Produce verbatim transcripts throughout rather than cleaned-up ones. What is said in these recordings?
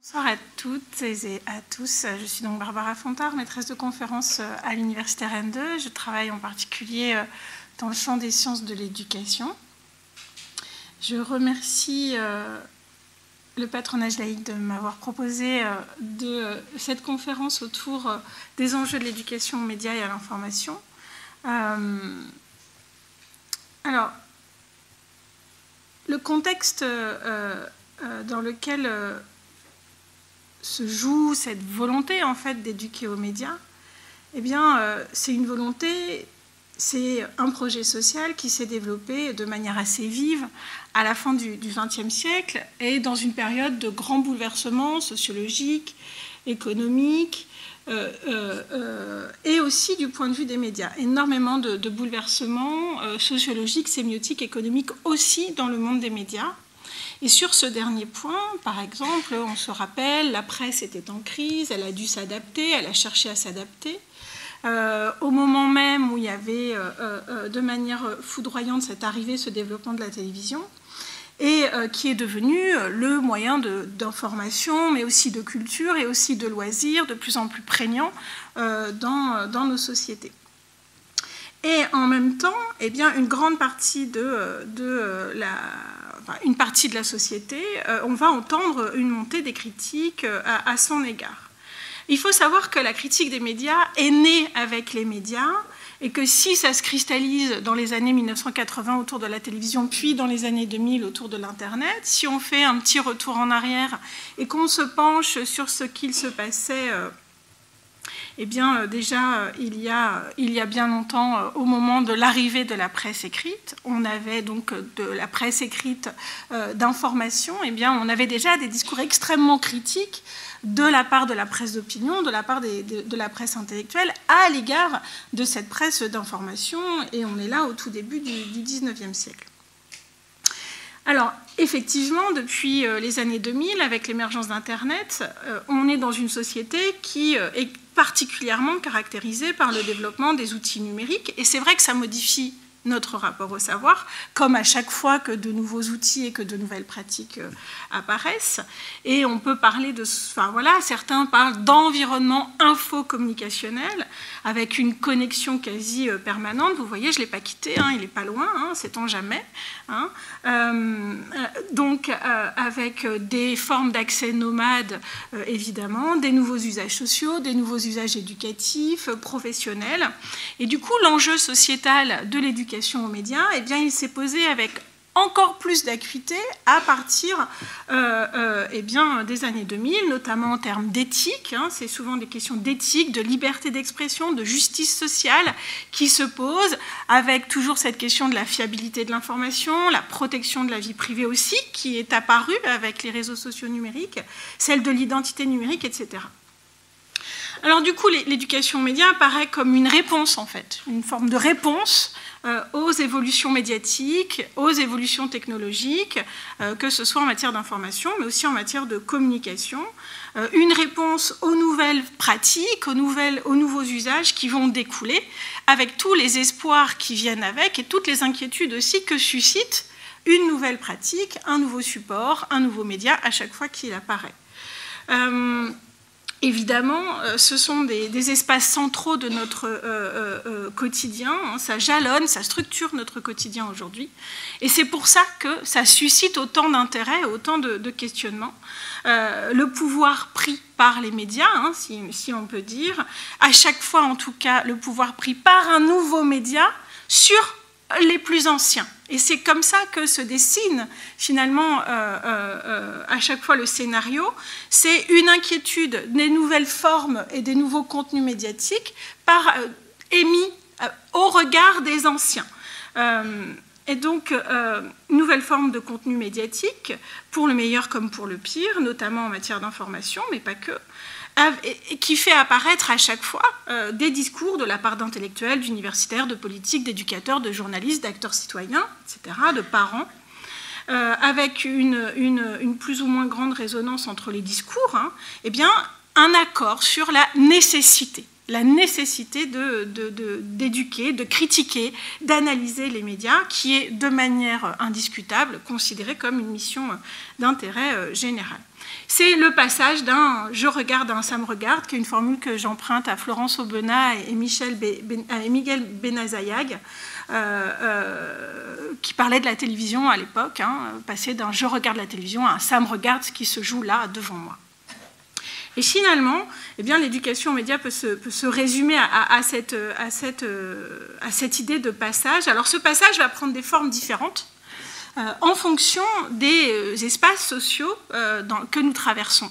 Bonsoir à toutes et à tous. Je suis donc Barbara Fontard, maîtresse de conférence à l'Université Rennes deux. Je travaille en particulier dans le champ des sciences de l'éducation. Je remercie le patronage laïque de m'avoir proposé de cette conférence autour des enjeux de l'éducation aux médias et à l'information. Euh, alors, le contexte euh, euh, dans lequel euh, se joue cette volonté en fait d'éduquer aux médias, eh bien, euh, c'est une volonté, c'est un projet social qui s'est développé de manière assez vive à la fin du vingtième siècle et dans une période de grands bouleversements sociologiques, économiques, euh, euh, euh, et aussi du point de vue des médias. Énormément de, de bouleversements euh, sociologiques, sémiotiques, économiques aussi dans le monde des médias. Et sur ce dernier point, par exemple, on se rappelle, la presse était en crise, elle a dû s'adapter, elle a cherché à s'adapter. Euh, au moment même où il y avait euh, euh, de manière foudroyante cette arrivée, ce développement de la télévision, et euh, qui est devenu le moyen d'information, mais aussi de culture et aussi de loisirs, de plus en plus prégnant euh, dans, dans nos sociétés. Et en même temps, eh bien, une grande partie de, de la... une partie de la société, on va entendre une montée des critiques à son égard. Il faut savoir que la critique des médias est née avec les médias et que si ça se cristallise dans les années mille neuf cent quatre-vingts autour de la télévision, puis dans les années deux mille autour de l'Internet, si on fait un petit retour en arrière et qu'on se penche sur ce qu'il se passait... Eh bien, déjà, il y a, il y a bien longtemps, au moment de l'arrivée de la presse écrite, on avait donc de la presse écrite euh, d'information, eh bien, on avait déjà des discours extrêmement critiques de la part de la presse d'opinion, de la part des, de, de la presse intellectuelle, à l'égard de cette presse d'information, et on est là au tout début du, du dix-neuvième siècle. Alors, effectivement, depuis les années deux mille, avec l'émergence d'Internet, on est dans une société qui est particulièrement caractérisée par le développement des outils numériques. Et c'est vrai que ça modifie notre rapport au savoir, comme à chaque fois que de nouveaux outils et que de nouvelles pratiques apparaissent. Et on peut parler de... Enfin voilà, certains parlent d'environnement infocommunicationnel, avec une connexion quasi permanente. Vous voyez, je ne l'ai pas quitté, hein, il n'est pas loin, hein, sait-on jamais. Hein. Euh, donc, euh, avec des formes d'accès nomades, euh, évidemment, des nouveaux usages sociaux, des nouveaux usages éducatifs, professionnels. Et du coup, l'enjeu sociétal de l'éducation aux médias, eh bien, il s'est posé avec encore plus d'acuité à partir euh, euh, eh bien, des années deux mille, notamment en termes d'éthique. Hein, c'est souvent des questions d'éthique, de liberté d'expression, de justice sociale qui se posent, avec toujours cette question de la fiabilité de l'information, la protection de la vie privée aussi, qui est apparue avec les réseaux sociaux numériques, celle de l'identité numérique, et cetera. Alors du coup, l'éducation aux médias apparaît comme une réponse, en fait, une forme de réponse euh, aux évolutions médiatiques, aux évolutions technologiques, euh, que ce soit en matière d'information, mais aussi en matière de communication, euh, une réponse aux nouvelles pratiques, aux, nouvelles, aux nouveaux usages qui vont découler, avec tous les espoirs qui viennent avec et toutes les inquiétudes aussi que suscite une nouvelle pratique, un nouveau support, un nouveau média à chaque fois qu'il apparaît. Euh, Évidemment, ce sont des, des espaces centraux de notre euh, euh, quotidien. Ça jalonne, ça structure notre quotidien aujourd'hui. Et c'est pour ça que ça suscite autant d'intérêt, autant de, de questionnements. Euh, le pouvoir pris par les médias, hein, si, si on peut dire, à chaque fois en tout cas, le pouvoir pris par un nouveau média sur les plus anciens. Et c'est comme ça que se dessine finalement euh, euh, à chaque fois le scénario. C'est une inquiétude des nouvelles formes et des nouveaux contenus médiatiques par, euh, émis euh, au regard des anciens. Euh, et donc, euh, une nouvelle forme de contenu médiatique, pour le meilleur comme pour le pire, notamment en matière d'information, mais pas que, qui fait apparaître à chaque fois euh, des discours de la part d'intellectuels, d'universitaires, de politiques, d'éducateurs, de journalistes, d'acteurs citoyens, et cetera, de parents, euh, avec une, une, une plus ou moins grande résonance entre les discours, hein, eh bien, un accord sur la nécessité, la nécessité de, de, de, d'éduquer, de critiquer, d'analyser les médias, qui est de manière indiscutable considérée comme une mission d'intérêt général. C'est le passage d'un « je regarde » à un « ça me regarde », qui est une formule que j'emprunte à Florence Aubenas et, Michel Be- ben, et Miguel Benazayag, euh, euh, qui parlaient de la télévision à l'époque, hein, passer d'un « je regarde la télévision » à un « ça me regarde », ce qui se joue là, devant moi. Et finalement, eh bien, l'éducation aux médias peut se, peut se résumer à, à, à, cette, à, cette, à cette idée de passage. Alors ce passage va prendre des formes différentes, Euh, en fonction des euh, espaces sociaux euh, dans, que nous traversons,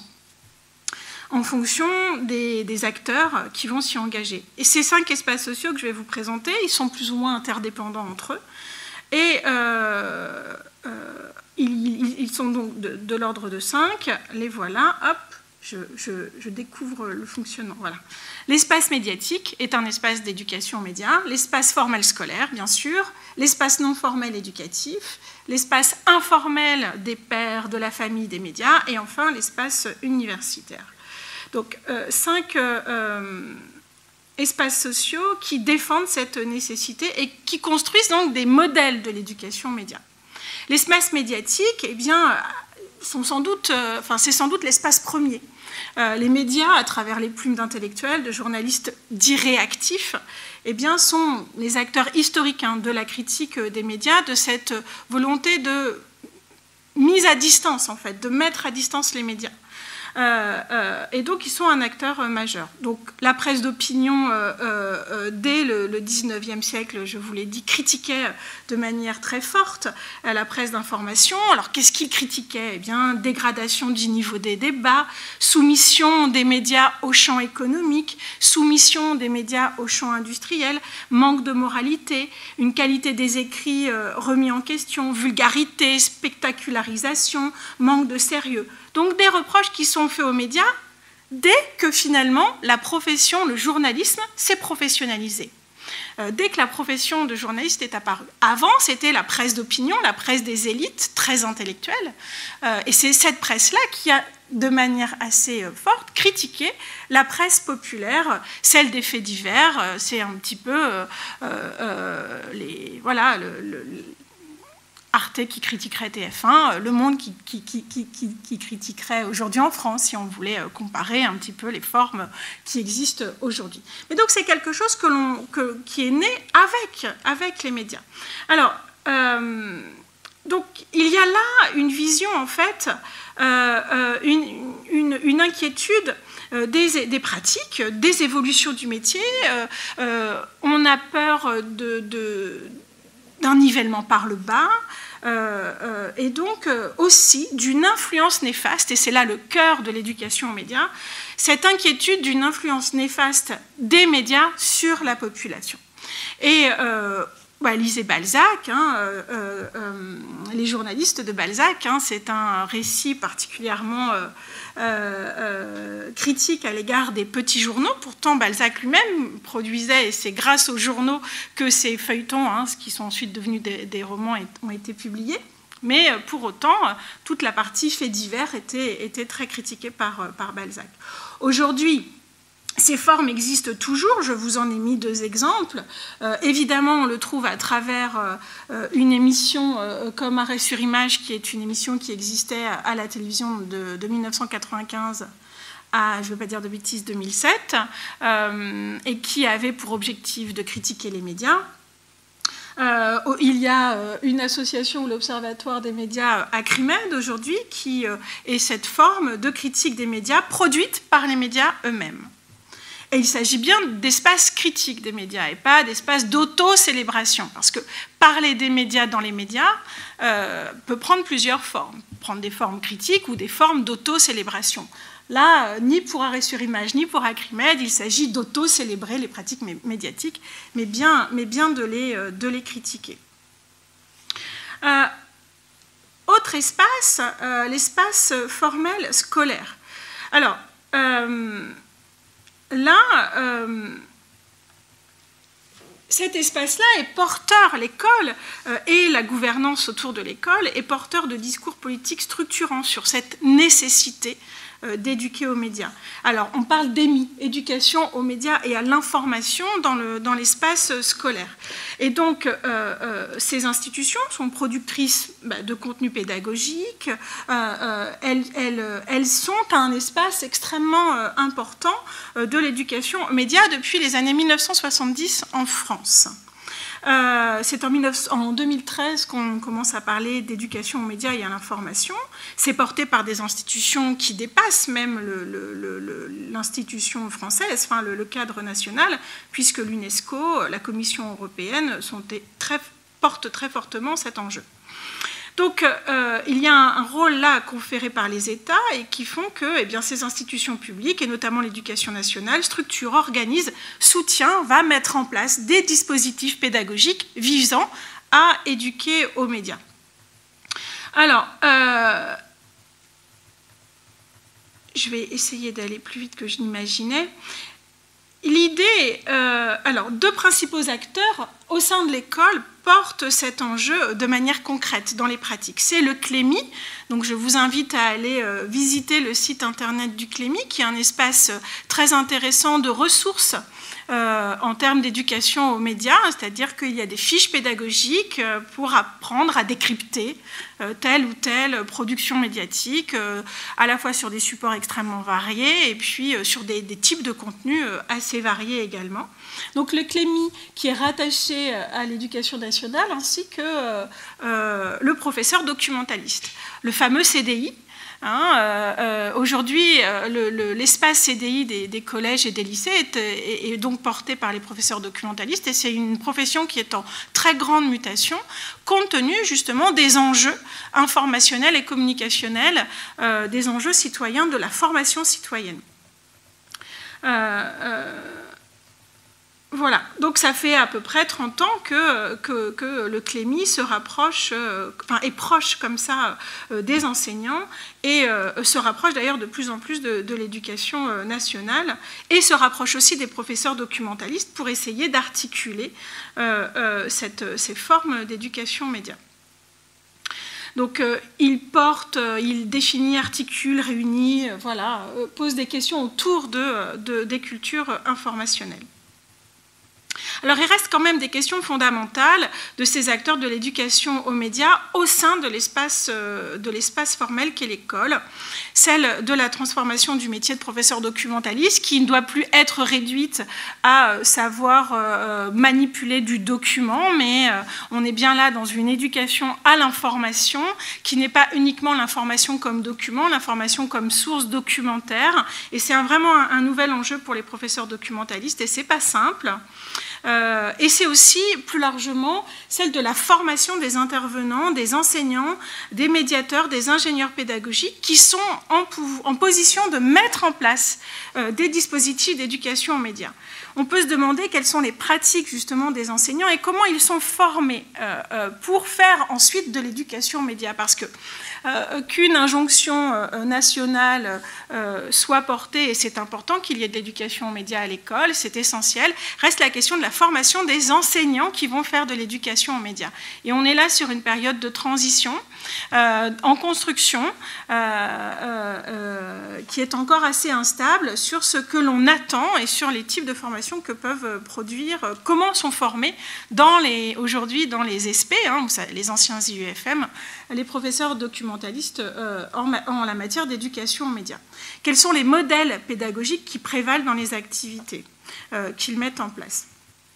en fonction des, des acteurs euh, qui vont s'y engager. Et ces cinq espaces sociaux que je vais vous présenter, ils sont plus ou moins interdépendants entre eux, et euh, euh, ils, ils sont donc de, de l'ordre de cinq. Les voilà, hop, je, je, je découvre le fonctionnement. Voilà. L'espace médiatique est un espace d'éducation aux médias, l'espace formel scolaire, bien sûr, l'espace non formel éducatif, l'espace informel des pairs, de la famille, des médias, et enfin l'espace universitaire. Donc, euh, cinq euh, espaces sociaux qui défendent cette nécessité et qui construisent donc des modèles de l'éducation aux médias. L'espace médiatique, eh bien, sont sans doute, euh, enfin, c'est sans doute l'espace premier. Euh, les médias, à travers les plumes d'intellectuels, de journalistes dits réactifs, eh bien, sont les acteurs historiques hein, de la critique des médias, de cette volonté de mise à distance, en fait, de mettre à distance les médias. Euh, euh, et donc, ils sont un acteur euh, majeur. Donc, la presse d'opinion, euh, euh, dès le, le dix-neuvième siècle, je vous l'ai dit, critiquait de manière très forte euh, la presse d'information. Alors, qu'est-ce qu'ils critiquaient ? Eh bien, dégradation du niveau des débats, soumission des médias au champ économique, soumission des médias au champ industriel, manque de moralité, une qualité des écrits euh, remis en question, vulgarité, spectacularisation, manque de sérieux. Donc des reproches qui sont faits aux médias dès que finalement la profession, le journalisme, s'est professionnalisé. Euh, dès que la profession de journaliste est apparue. Avant, c'était la presse d'opinion, la presse des élites, très intellectuelle. Euh, et c'est cette presse-là qui a, de manière assez euh, forte, critiqué la presse populaire, celle des faits divers. Euh, c'est un petit peu euh, euh, les, voilà, le, le Arte qui critiquerait T F un, Le Monde qui, qui, qui, qui, qui critiquerait Aujourd'hui en France, si on voulait comparer un petit peu les formes qui existent aujourd'hui. Mais donc c'est quelque chose que l'on, que, qui est né avec, avec les médias. Alors, euh, donc il y a là une vision, en fait, euh, une, une, une inquiétude Des, des pratiques, des évolutions du métier. Euh, euh, on a peur de, de, d'un nivellement par le bas, euh, euh, et donc euh, aussi d'une influence néfaste, et c'est là le cœur de l'éducation aux médias, cette inquiétude d'une influence néfaste des médias sur la population. Et euh, bah, lisez Balzac, hein, euh, euh, les journalistes de Balzac, hein, c'est un récit particulièrement euh, euh, euh, critique à l'égard des petits journaux. Pourtant, Balzac lui-même produisait, et c'est grâce aux journaux que ces feuilletons, hein, qui sont ensuite devenus des, des romans, ont été publiés. Mais pour autant, toute la partie faits divers était, était très critiquée par, par Balzac. Aujourd'hui, ces formes existent toujours, je vous en ai mis deux exemples. Euh, évidemment, on le trouve à travers euh, une émission euh, comme Arrêt sur image, qui est une émission qui existait à la télévision de, de mille neuf cent quatre-vingt-quinze à, je ne veux pas dire de bêtises, deux mille sept, euh, et qui avait pour objectif de critiquer les médias. Euh, il y a euh, une association, l'Observatoire des médias Acrimed aujourd'hui, qui euh, est cette forme de critique des médias produite par les médias eux-mêmes. Et il s'agit bien d'espace critique des médias et pas d'espace d'auto-célébration. Parce que parler des médias dans les médias euh, peut prendre plusieurs formes. Prendre des formes critiques ou des formes d'auto-célébration. Là, euh, ni pour Arrêt sur image, ni pour Acrimed, il s'agit d'auto-célébrer les pratiques médiatiques, mais bien, mais bien de, les, euh, de les critiquer. Euh, autre espace, euh, l'espace formel scolaire. Alors, euh, là, euh, cet espace-là est porteur, l'école euh, et la gouvernance autour de l'école est porteur de discours politiques structurants sur cette nécessité euh, d'éduquer aux médias. Alors, on parle d'E M I, éducation aux médias et à l'information dans, le, dans l'espace scolaire. Et donc, euh, euh, ces institutions sont productrices bah, de contenu pédagogique. Euh, euh, elles, elles, elles sont un espace extrêmement euh, important euh, de l'éducation aux médias depuis les années mille neuf cent soixante-dix en France. Euh, c'est en, en deux mille treize qu'on commence à parler d'éducation aux médias et à l'information. C'est porté par des institutions qui dépassent même le, le, le, l'institution française, enfin le, le cadre national, puisque l'UNESCO, la Commission européenne sont très, portent très fortement cet enjeu. Donc, euh, il y a un, un rôle là conféré par les États et qui font que eh bien, ces institutions publiques, et notamment l'éducation nationale, structurent, organisent, soutient, va mettre en place des dispositifs pédagogiques visant à éduquer aux médias. Alors, euh, je vais essayer d'aller plus vite que je n'imaginais. L'idée, euh, alors, deux principaux acteurs au sein de l'école portent cet enjeu de manière concrète dans les pratiques. C'est le C L E M I, donc je vous invite à aller euh, visiter le site internet du C L E M I, qui est un espace très intéressant de ressources euh, en termes d'éducation aux médias, c'est-à-dire qu'il y a des fiches pédagogiques pour apprendre à décrypter euh, telle ou telle production médiatique, euh, à la fois sur des supports extrêmement variés et puis euh, sur des, des types de contenus euh, assez variés également. Donc le C L E M I, qui est rattaché à l'éducation nationale, ainsi que euh, euh, le professeur documentaliste, le fameux C D I. Hein, euh, euh, aujourd'hui, euh, le, le, l'espace C D I des, des collèges et des lycées est, est, est donc porté par les professeurs documentalistes, et c'est une profession qui est en très grande mutation, compte tenu justement des enjeux informationnels et communicationnels, euh, des enjeux citoyens, de la formation citoyenne. Euh, euh, Voilà, donc ça fait à peu près trente ans que, que, que le C L E M I se rapproche, euh, enfin est proche comme ça euh, des enseignants et euh, se rapproche d'ailleurs de plus en plus de, de l'éducation euh, nationale et se rapproche aussi des professeurs documentalistes pour essayer d'articuler euh, euh, cette, ces formes d'éducation média. Donc euh, il porte, euh, il définit, articule, réunit, euh, voilà, euh, pose des questions autour de, de, des cultures informationnelles. Alors, il reste quand même des questions fondamentales de ces acteurs de l'éducation aux médias au sein de l'espace, de l'espace formel qu'est l'école. Celle de la transformation du métier de professeur documentaliste, qui ne doit plus être réduite à savoir manipuler du document, mais on est bien là dans une éducation à l'information, qui n'est pas uniquement l'information comme document, l'information comme source documentaire. Et c'est vraiment un, un nouvel enjeu pour les professeurs documentalistes, et c'est pas simple. Euh, et c'est aussi, plus largement, celle de la formation des intervenants, des enseignants, des médiateurs, des ingénieurs pédagogiques qui sont en, en position de mettre en place euh, des dispositifs d'éducation aux médias. On peut se demander quelles sont les pratiques justement des enseignants et comment ils sont formés euh, euh, pour faire ensuite de l'éducation aux médias. Parce que euh, qu'une injonction euh, nationale euh, soit portée, et c'est important qu'il y ait de l'éducation aux médias à l'école, c'est essentiel, reste la question de la formation des enseignants qui vont faire de l'éducation aux médias. Et on est là sur une période de transition, euh, en construction, euh, euh, euh, qui est encore assez instable sur ce que l'on attend et sur les types de formations que peuvent produire, comment sont formés dans les, aujourd'hui dans les S P, hein, les anciens I U F M, les professeurs documentalistes euh, en, en la matière d'éducation aux médias. Quels sont les modèles pédagogiques qui prévalent dans les activités euh, qu'ils mettent en place?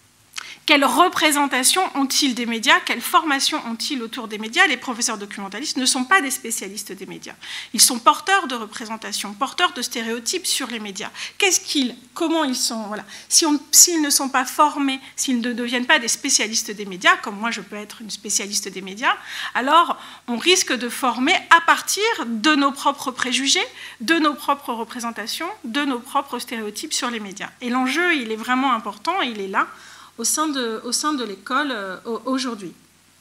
Quelle représentation ont-ils des médias? Quelle formation ont-ils autour des médias? Les professeurs documentalistes ne sont pas des spécialistes des médias. Ils sont porteurs de représentations, porteurs de stéréotypes sur les médias. Qu'est-ce qu'ils, comment ils sont, voilà. Si on, s'ils ne sont pas formés, s'ils ne deviennent pas des spécialistes des médias, comme moi je peux être une spécialiste des médias, alors on risque de former à partir de nos propres préjugés, de nos propres représentations, de nos propres stéréotypes sur les médias. Et l'enjeu, il est vraiment important, il est là, au sein de, au sein de l'école euh, aujourd'hui.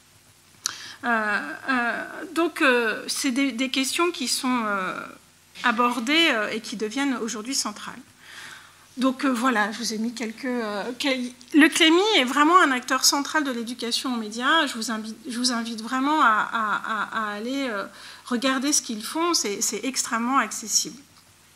Euh, euh, donc, euh, c'est des, des questions qui sont euh, abordées euh, et qui deviennent aujourd'hui centrales. Donc, euh, voilà, je vous ai mis quelques... Euh, quel... Le C L E M I est vraiment un acteur central de l'éducation aux médias. Je vous invite, je vous invite vraiment à, à, à aller euh, regarder ce qu'ils font. C'est, c'est extrêmement accessible.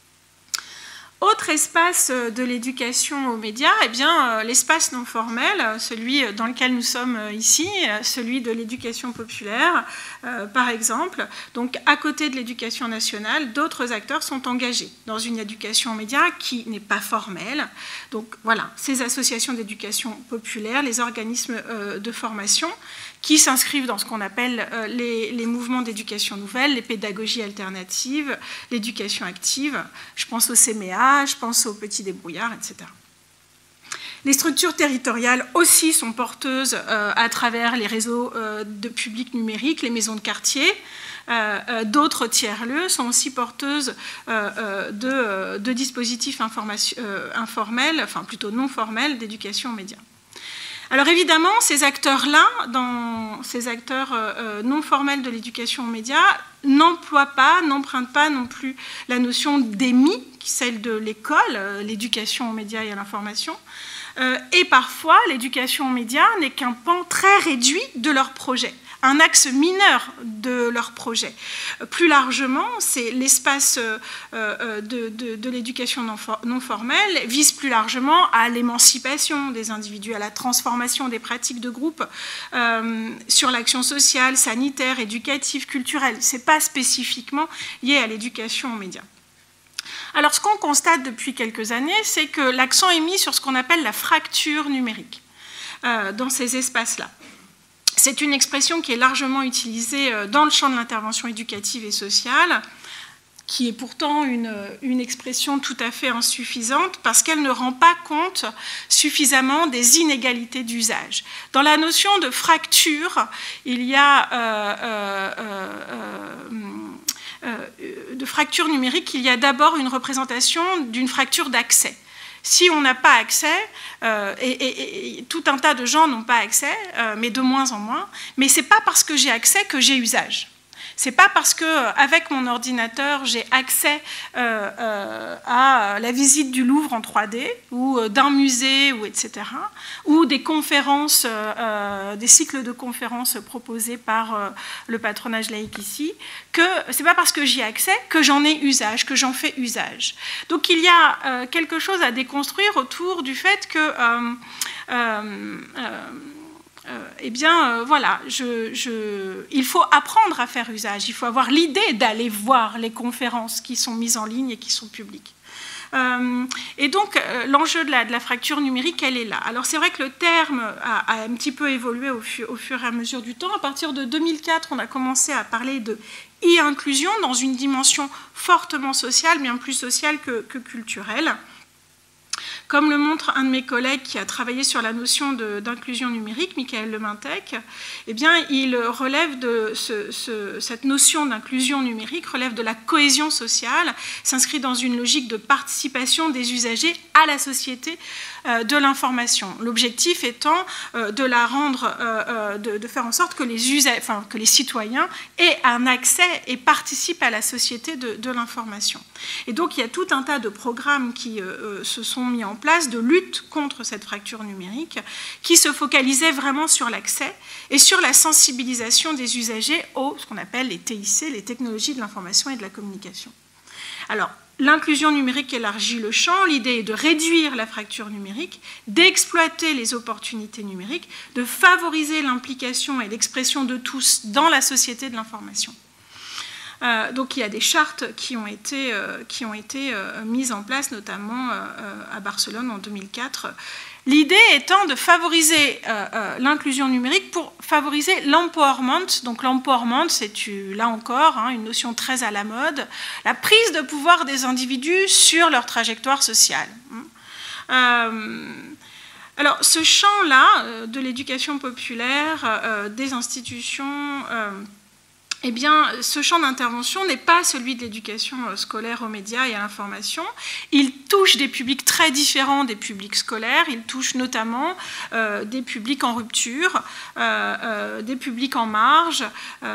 Autre espace de l'éducation aux médias, eh bien, l'espace non formel, celui dans lequel nous sommes ici, celui de l'éducation populaire, euh, par exemple. Donc, à côté de l'éducation nationale, d'autres acteurs sont engagés dans une éducation aux médias qui n'est pas formelle. Donc, voilà, ces associations d'éducation populaire, les organismes euh, de formation, qui s'inscrivent dans ce qu'on appelle euh, les, les mouvements d'éducation nouvelle, les pédagogies alternatives, l'éducation active. Je pense au C M E A, je pense aux petits débrouillards, et cetera. Les structures territoriales aussi sont porteuses euh, à travers les réseaux euh, de public numérique, les maisons de quartier. Euh, euh, D'autres tiers-lieux sont aussi porteuses euh, euh, de, euh, de dispositifs euh, informels, enfin plutôt non formels, d'éducation aux médias. Alors évidemment, ces acteurs-là, dans ces acteurs euh, non formels de l'éducation aux médias, n'emploient pas, n'empruntent pas non plus la notion d'E M I, celle de l'école, euh, l'éducation aux médias et à l'information. Euh, et parfois, l'éducation aux médias n'est qu'un pan très réduit de leur projet, un axe mineur de leur projet. Plus largement, c'est l'espace euh, de, de, de l'éducation non, for non formelle vise plus largement à l'émancipation des individus, à la transformation des pratiques de groupe, euh, sur l'action sociale, sanitaire, éducative, culturelle. Ce n'est pas spécifiquement lié à l'éducation aux médias. Alors, ce qu'on constate depuis quelques années, c'est que l'accent est mis sur ce qu'on appelle la fracture numérique euh, dans ces espaces-là. C'est une expression qui est largement utilisée dans le champ de l'intervention éducative et sociale, qui est pourtant une, une expression tout à fait insuffisante parce qu'elle ne rend pas compte suffisamment des inégalités d'usage. Dans la notion de fracture, il y a euh, euh, euh, euh, de fracture numérique, il y a d'abord une représentation d'une fracture d'accès. Si on n'a pas accès, euh, et, et, et tout un tas de gens n'ont pas accès, euh, mais de moins en moins, mais ce n'est pas parce que j'ai accès que j'ai usage. Ce n'est pas parce qu'avec mon ordinateur, j'ai accès euh, euh, à la visite du Louvre en trois D, ou d'un musée, ou et cetera, ou des conférences, euh, des cycles de conférences proposés par euh, le patronage laïque ici, que ce n'est pas parce que j'y ai accès que j'en ai usage, que j'en fais usage. Donc il y a euh, quelque chose à déconstruire autour du fait que... Euh, euh, euh, Euh, eh bien, euh, voilà, je, je, il faut apprendre à faire usage. Il faut avoir l'idée d'aller voir les conférences qui sont mises en ligne et qui sont publiques. Euh, et donc, euh, l'enjeu de la, de la fracture numérique, elle est là. Alors, c'est vrai que le terme a, a un petit peu évolué au, fu, au fur et à mesure du temps. À partir de deux mille quatre, on a commencé à parler de e-inclusion dans une dimension fortement sociale, bien plus sociale que, que culturelle. Comme le montre un de mes collègues qui a travaillé sur la notion d'inclusion numérique, Michael Lemintec, eh bien, il relève de ce, ce, cette notion d'inclusion numérique relève de la cohésion sociale, s'inscrit dans une logique de participation des usagers à la société euh, de l'information. L'objectif étant euh, de la rendre, euh, de, de faire en sorte que les, usagers, enfin, que les citoyens aient un accès et participent à la société de, de l'information. Et donc, il y a tout un tas de programmes qui euh, se sont mis en place de lutte contre cette fracture numérique qui se focalisait vraiment sur l'accès et sur la sensibilisation des usagers aux, ce qu'on appelle les T I C, les technologies de l'information et de la communication. Alors, l'inclusion numérique élargit le champ. L'idée est de réduire la fracture numérique, d'exploiter les opportunités numériques, de favoriser l'implication et l'expression de tous dans la société de l'information. Euh, donc il y a des chartes qui ont été, euh, qui ont été euh, mises en place, notamment euh, à Barcelone en deux mille quatre. L'idée étant de favoriser euh, euh, l'inclusion numérique pour favoriser l'empowerment. Donc l'empowerment, c'est là encore hein, une notion très à la mode, la prise de pouvoir des individus sur leur trajectoire sociale. Euh, alors ce champ-là de l'éducation populaire, euh, des institutions... Euh, Eh bien, ce champ d'intervention n'est pas celui de l'éducation scolaire aux médias et à l'information. Il touche des publics très différents des publics scolaires. Il touche notamment euh, des publics en rupture, euh, euh, des publics en marge, euh,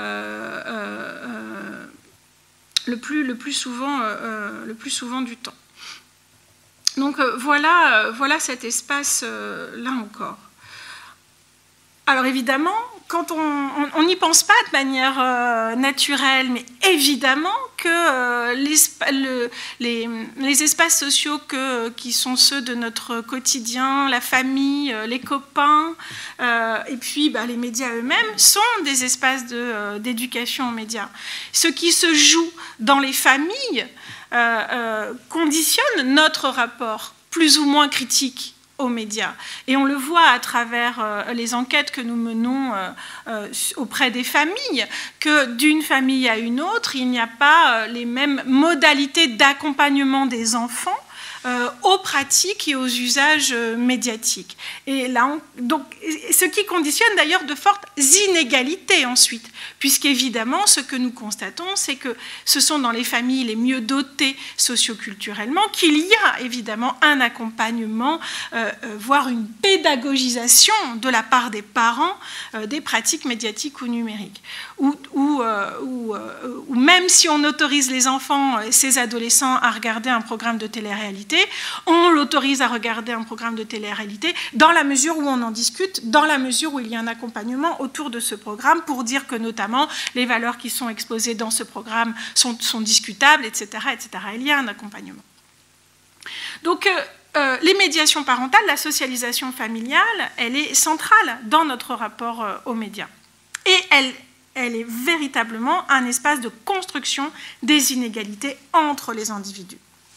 euh, le, plus, le, plus souvent, euh, le plus souvent du temps. Donc euh, voilà, euh, voilà cet espace-là euh, encore. Alors évidemment, quand on n'y pense pas de manière euh, naturelle, mais évidemment que euh, le, les, les espaces sociaux que, qui sont ceux de notre quotidien, la famille, euh, les copains, euh, et puis bah, les médias eux-mêmes, sont des espaces de, euh, d'éducation aux médias. Ce qui se joue dans les familles euh, euh, conditionne notre rapport plus ou moins critique aux médias. Et on le voit à travers euh, les enquêtes que nous menons euh, euh, auprès des familles, que d'une famille à une autre, il n'y a pas euh, les mêmes modalités d'accompagnement des enfants euh, aux pratiques et aux usages euh, médiatiques. Et là, on, donc, ce qui conditionne d'ailleurs de fortes inégalités ensuite, puisqu'évidemment, ce que nous constatons, c'est que ce sont dans les familles les mieux dotées socioculturellement qu'il y a évidemment un accompagnement, euh, euh, voire une pédagogisation de la part des parents euh, des pratiques médiatiques ou numériques. Ou, ou, euh, ou, euh, ou même si on autorise les enfants et ces adolescents à regarder un programme de télé-réalité, on l'autorise à regarder un programme de télé-réalité dans la mesure où on en discute, dans la mesure où il y a un accompagnement autour de ce programme pour dire que notamment les valeurs qui sont exposées dans ce programme sont, sont discutables, et cetera, et cetera. Il y a un accompagnement. Donc, euh, euh, les médiations parentales, la socialisation familiale, elle est centrale dans notre rapport euh, aux médias. Et elle, elle est véritablement un espace de construction des inégalités entre les individus.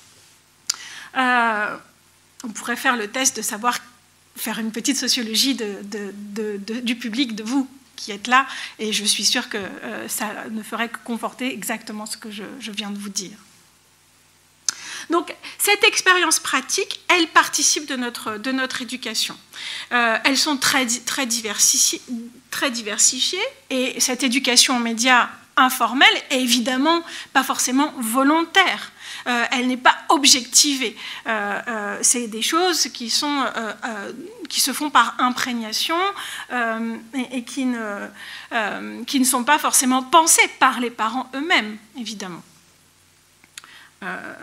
Euh, on pourrait faire le test de savoir, faire une petite sociologie de, de, de, de, du public, de vous qui êtes là, et je suis sûre que euh, ça ne ferait que conforter exactement ce que je, je viens de vous dire. Donc, cette expérience pratique, elle participe de notre, de notre éducation. Euh, elles sont très, très, diversifiées, très diversifiées, et cette éducation aux médias informelle est évidemment pas forcément volontaire. Euh, elle n'est pas objectivée. Euh, euh, c'est des choses qui, sont, euh, euh, qui se font par imprégnation euh, et, et qui, ne, euh, qui ne sont pas forcément pensées par les parents eux-mêmes, évidemment. Euh,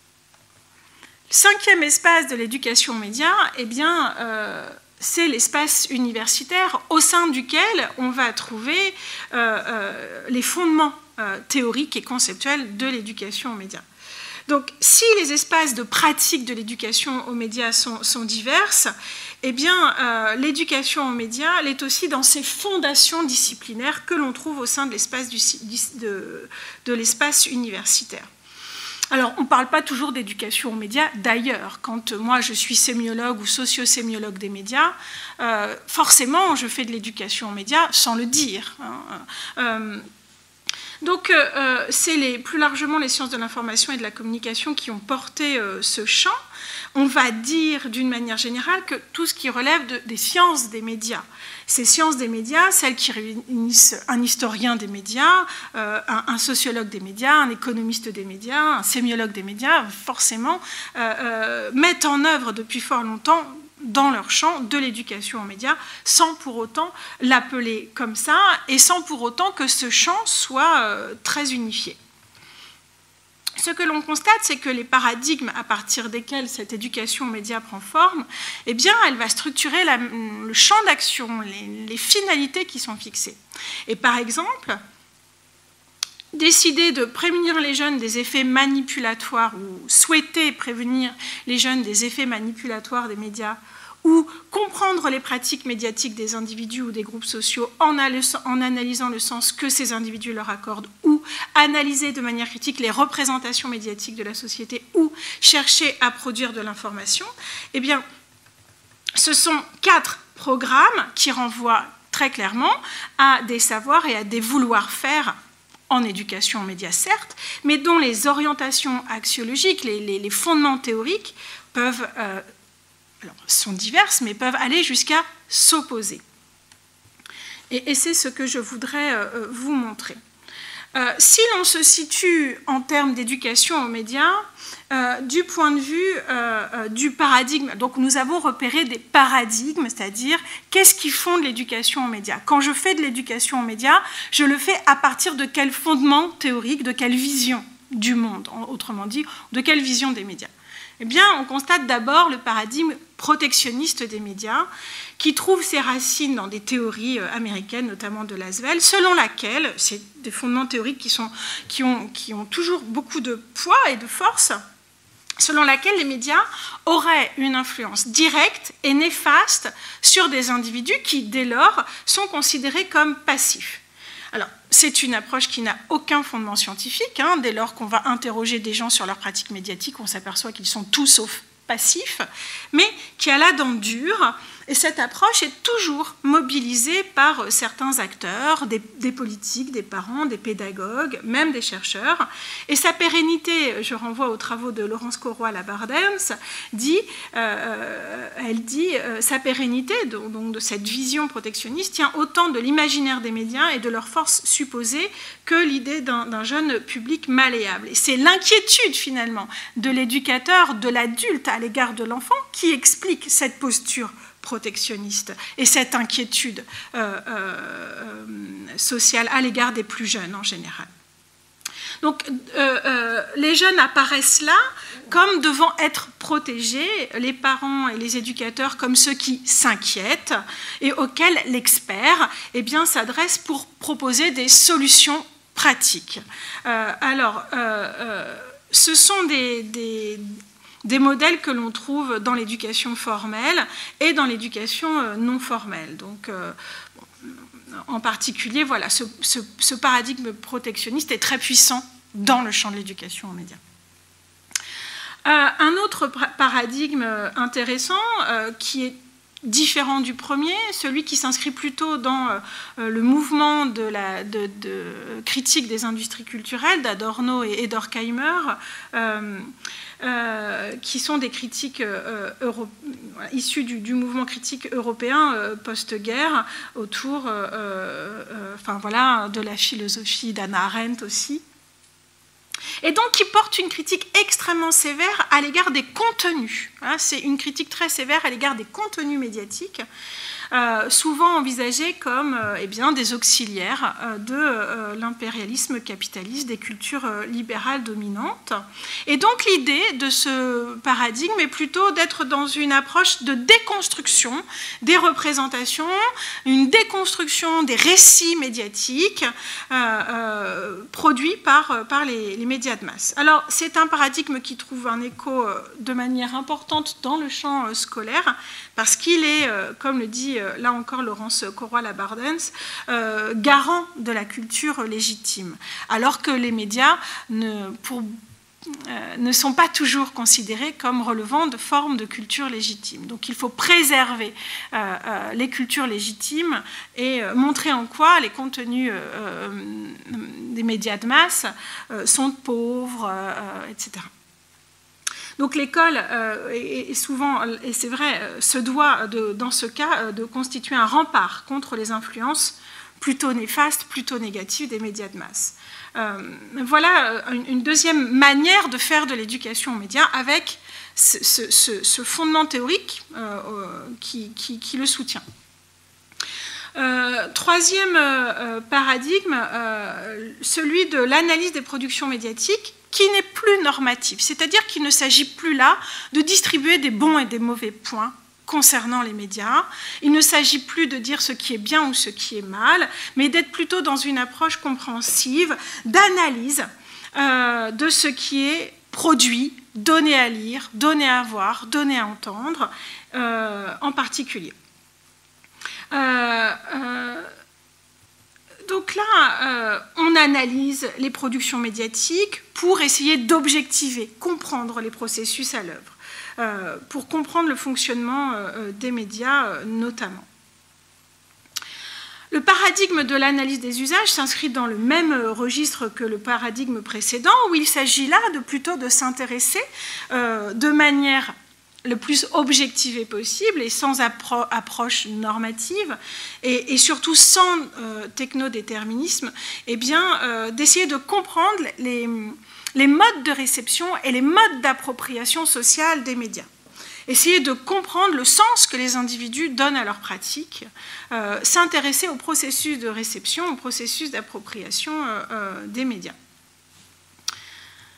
Cinquième espace de l'éducation aux médias, eh bien, euh, c'est l'espace universitaire au sein duquel on va trouver euh, euh, les fondements euh, théoriques et conceptuels de l'éducation aux médias. Donc, si les espaces de pratique de l'éducation aux médias sont, sont diverses, eh bien, euh, l'éducation aux médias, elle est aussi dans ces fondations disciplinaires que l'on trouve au sein de l'espace, du, de, de l'espace universitaire. Alors, on ne parle pas toujours d'éducation aux médias. D'ailleurs, quand moi je suis sémiologue ou socio-sémiologue des médias, euh, forcément, je fais de l'éducation aux médias sans le dire. Hein. Euh, donc, euh, c'est les, plus largement les sciences de l'information et de la communication qui ont porté euh, ce champ. On va dire d'une manière générale que tout ce qui relève de, des sciences des médias, ces sciences des médias, celles qui réunissent un historien des médias, euh, un, un sociologue des médias, un économiste des médias, un sémiologue des médias, forcément, euh, euh, mettent en œuvre depuis fort longtemps dans leur champ de l'éducation aux médias, sans pour autant l'appeler comme ça, et sans pour autant que ce champ soit euh, très unifié. Ce que l'on constate, c'est que les paradigmes à partir desquels cette éducation aux médias prend forme, eh bien, elle va structurer la, le champ d'action, les, les finalités qui sont fixées. Et par exemple, décider de prévenir les jeunes des effets manipulatoires ou souhaiter prévenir les jeunes des effets manipulatoires des médias ou comprendre les pratiques médiatiques des individus ou des groupes sociaux en analysant le sens que ces individus leur accordent, ou analyser de manière critique les représentations médiatiques de la société, ou chercher à produire de l'information, eh bien, ce sont quatre programmes qui renvoient très clairement à des savoirs et à des vouloirs-faire en éducation aux médias, certes, mais dont les orientations axiologiques, les, les, les fondements théoriques peuvent... Euh, Alors, sont diverses, mais peuvent aller jusqu'à s'opposer. Et, et c'est ce que je voudrais euh, vous montrer. Euh, si l'on se situe en termes d'éducation aux médias, euh, du point de vue euh, euh, du paradigme, donc nous avons repéré des paradigmes, c'est-à-dire qu'est-ce qui fonde l'éducation aux médias. Quand je fais de l'éducation aux médias, je le fais à partir de quel fondement théorique, de quelle vision. du monde, autrement dit, de quelle vision des médias? Eh bien, on constate d'abord le paradigme protectionniste des médias, qui trouve ses racines dans des théories américaines, notamment de Lasswell, selon laquelle, c'est des fondements théoriques qui, sont, qui, ont, qui ont toujours beaucoup de poids et de force, selon laquelle les médias auraient une influence directe et néfaste sur des individus qui, dès lors, sont considérés comme passifs. Alors, c'est une approche qui n'a aucun fondement scientifique. Hein. Dès lors qu'on va interroger des gens sur leurs pratiques médiatiques, on s'aperçoit qu'ils sont tout sauf passifs, mais qui a la dent dure. Et cette approche est toujours mobilisée par certains acteurs, des, des politiques, des parents, des pédagogues, même des chercheurs. Et sa pérennité, je renvoie aux travaux de Laurence Corroy-Labardens, dit, euh, elle dit, euh, sa pérennité, donc, donc de cette vision protectionniste, tient autant de l'imaginaire des médias et de leur force supposée que l'idée d'un, d'un jeune public malléable. Et c'est l'inquiétude, finalement, de l'éducateur, de l'adulte à l'égard de l'enfant qui explique cette posture protectionniste et cette inquiétude euh, euh, sociale à l'égard des plus jeunes en général. Donc euh, euh, les jeunes apparaissent là comme devant être protégés, les parents et les éducateurs comme ceux qui s'inquiètent et auxquels l'expert eh bien, s'adresse pour proposer des solutions pratiques. Euh, alors, euh, euh, ce sont des... des des modèles que l'on trouve dans l'éducation formelle et dans l'éducation non formelle. Donc, euh, en particulier, voilà, ce, ce, ce paradigme protectionniste est très puissant dans le champ de l'éducation aux médias. Euh, un autre paradigme intéressant euh, qui est différent du premier, celui qui s'inscrit plutôt dans euh, le mouvement de, la, de, de critique des industries culturelles d'Adorno et, et d'Horkheimer, euh, Euh, qui sont des critiques euh, euro, issues du, du mouvement critique européen euh, post-guerre autour euh, euh, enfin, voilà, de la philosophie d'Hannah Arendt aussi. Et donc qui porte une critique extrêmement sévère à l'égard des contenus. Hein, c'est une critique très sévère à l'égard des contenus médiatiques, Euh, souvent envisagés comme euh, eh bien, des auxiliaires euh, de euh, l'impérialisme capitaliste, des cultures euh, libérales dominantes. Et donc l'idée de ce paradigme est plutôt d'être dans une approche de déconstruction des représentations, une déconstruction des récits médiatiques euh, euh, produits par, par les, les médias de masse. Alors c'est un paradigme qui trouve un écho euh, de manière importante dans le champ euh, scolaire, parce qu'il est, euh, comme le dit là encore Laurence Corroy-Labardens, euh, garant de la culture légitime, alors que les médias ne, pour, euh, ne sont pas toujours considérés comme relevant de formes de culture légitime. Donc il faut préserver euh, euh, les cultures légitimes et euh, montrer en quoi les contenus euh, des médias de masse euh, sont pauvres, euh, et cetera. Donc l'école euh, est souvent, et c'est vrai, se doit, de, dans ce cas, de constituer un rempart contre les influences plutôt néfastes, plutôt négatives des médias de masse. Euh, voilà une deuxième manière de faire de l'éducation aux médias avec ce, ce, ce fondement théorique euh, qui, qui, qui le soutient. Euh, troisième euh, paradigme, euh, celui de l'analyse des productions médiatiques, qui n'est plus normatif, c'est-à-dire qu'il ne s'agit plus là de distribuer des bons et des mauvais points concernant les médias. Il ne s'agit plus de dire ce qui est bien ou ce qui est mal, mais d'être plutôt dans une approche compréhensive, d'analyse euh, de ce qui est produit, donné à lire, donné à voir, donné à entendre, euh, en particulier. Euh, euh, Donc là, euh, on analyse les productions médiatiques pour essayer d'objectiver, comprendre les processus à l'œuvre, euh, pour comprendre le fonctionnement euh, des médias euh, notamment. Le paradigme de l'analyse des usages s'inscrit dans le même registre que le paradigme précédent, où il s'agit là de plutôt de s'intéresser euh, de manière le plus objectivé possible et sans appro approche normative et, et surtout sans euh, technodéterminisme, eh bien, euh, d'essayer de comprendre les, les modes de réception et les modes d'appropriation sociale des médias. Essayer de comprendre le sens que les individus donnent à leur pratique, euh, s'intéresser au processus de réception, au processus d'appropriation euh, euh, des médias.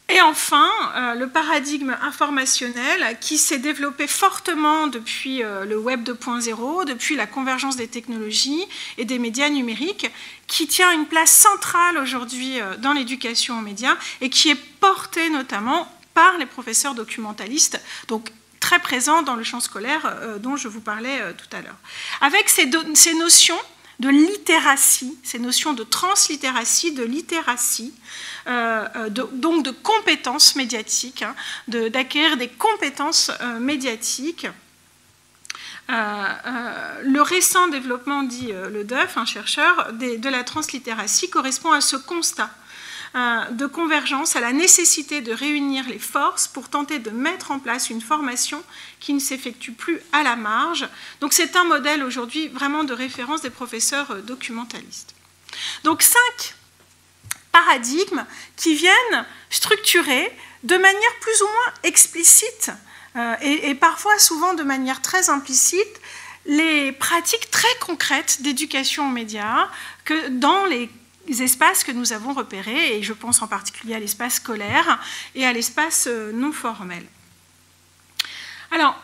Et enfin, euh, le paradigme informationnel qui s'est développé fortement depuis euh, le web deux point zéro, depuis la convergence des technologies et des médias numériques, qui tient une place centrale aujourd'hui euh, dans l'éducation aux médias et qui est porté notamment par les professeurs documentalistes, donc très présents dans le champ scolaire euh, dont je vous parlais euh, tout à l'heure. Avec ces, ces notions de littératie, ces notions de translittératie, de littératie, euh, de, donc de compétences médiatiques, hein, d'acquérir des compétences euh, médiatiques. Euh, euh, le récent développement, dit euh, Le Duff, un chercheur, des, de la translittératie correspond à ce constat euh, de convergence, à la nécessité de réunir les forces pour tenter de mettre en place une formation qui ne s'effectue plus à la marge. Donc c'est un modèle aujourd'hui vraiment de référence des professeurs euh, documentalistes. Donc cinq paradigmes qui viennent structurer de manière plus ou moins explicite euh, et, et parfois souvent de manière très implicite les pratiques très concrètes d'éducation aux médias que dans les espaces que nous avons repérés, et je pense en particulier à l'espace scolaire et à l'espace non formel. Alors,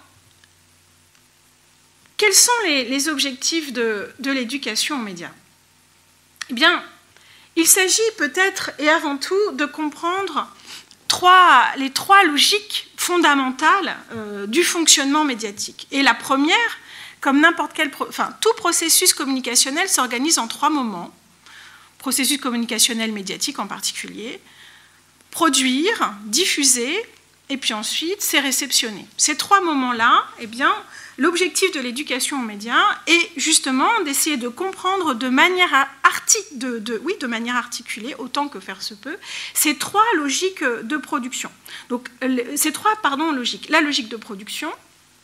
quels sont les, les objectifs de, de l'éducation aux médias? Eh bien, il s'agit peut-être et avant tout de comprendre trois, les trois logiques fondamentales euh, du fonctionnement médiatique. Et la première, comme n'importe quel... Enfin, tout processus communicationnel s'organise en trois moments. Processus communicationnel médiatique en particulier, produire, diffuser, et puis ensuite, c'est réceptionner. Ces trois moments-là, eh bien, l'objectif de l'éducation aux médias est justement d'essayer de comprendre de manière, arti de, de, oui, de manière articulée, autant que faire se peut, ces trois logiques de production. Donc, ces trois, pardon, logiques. La logique de production,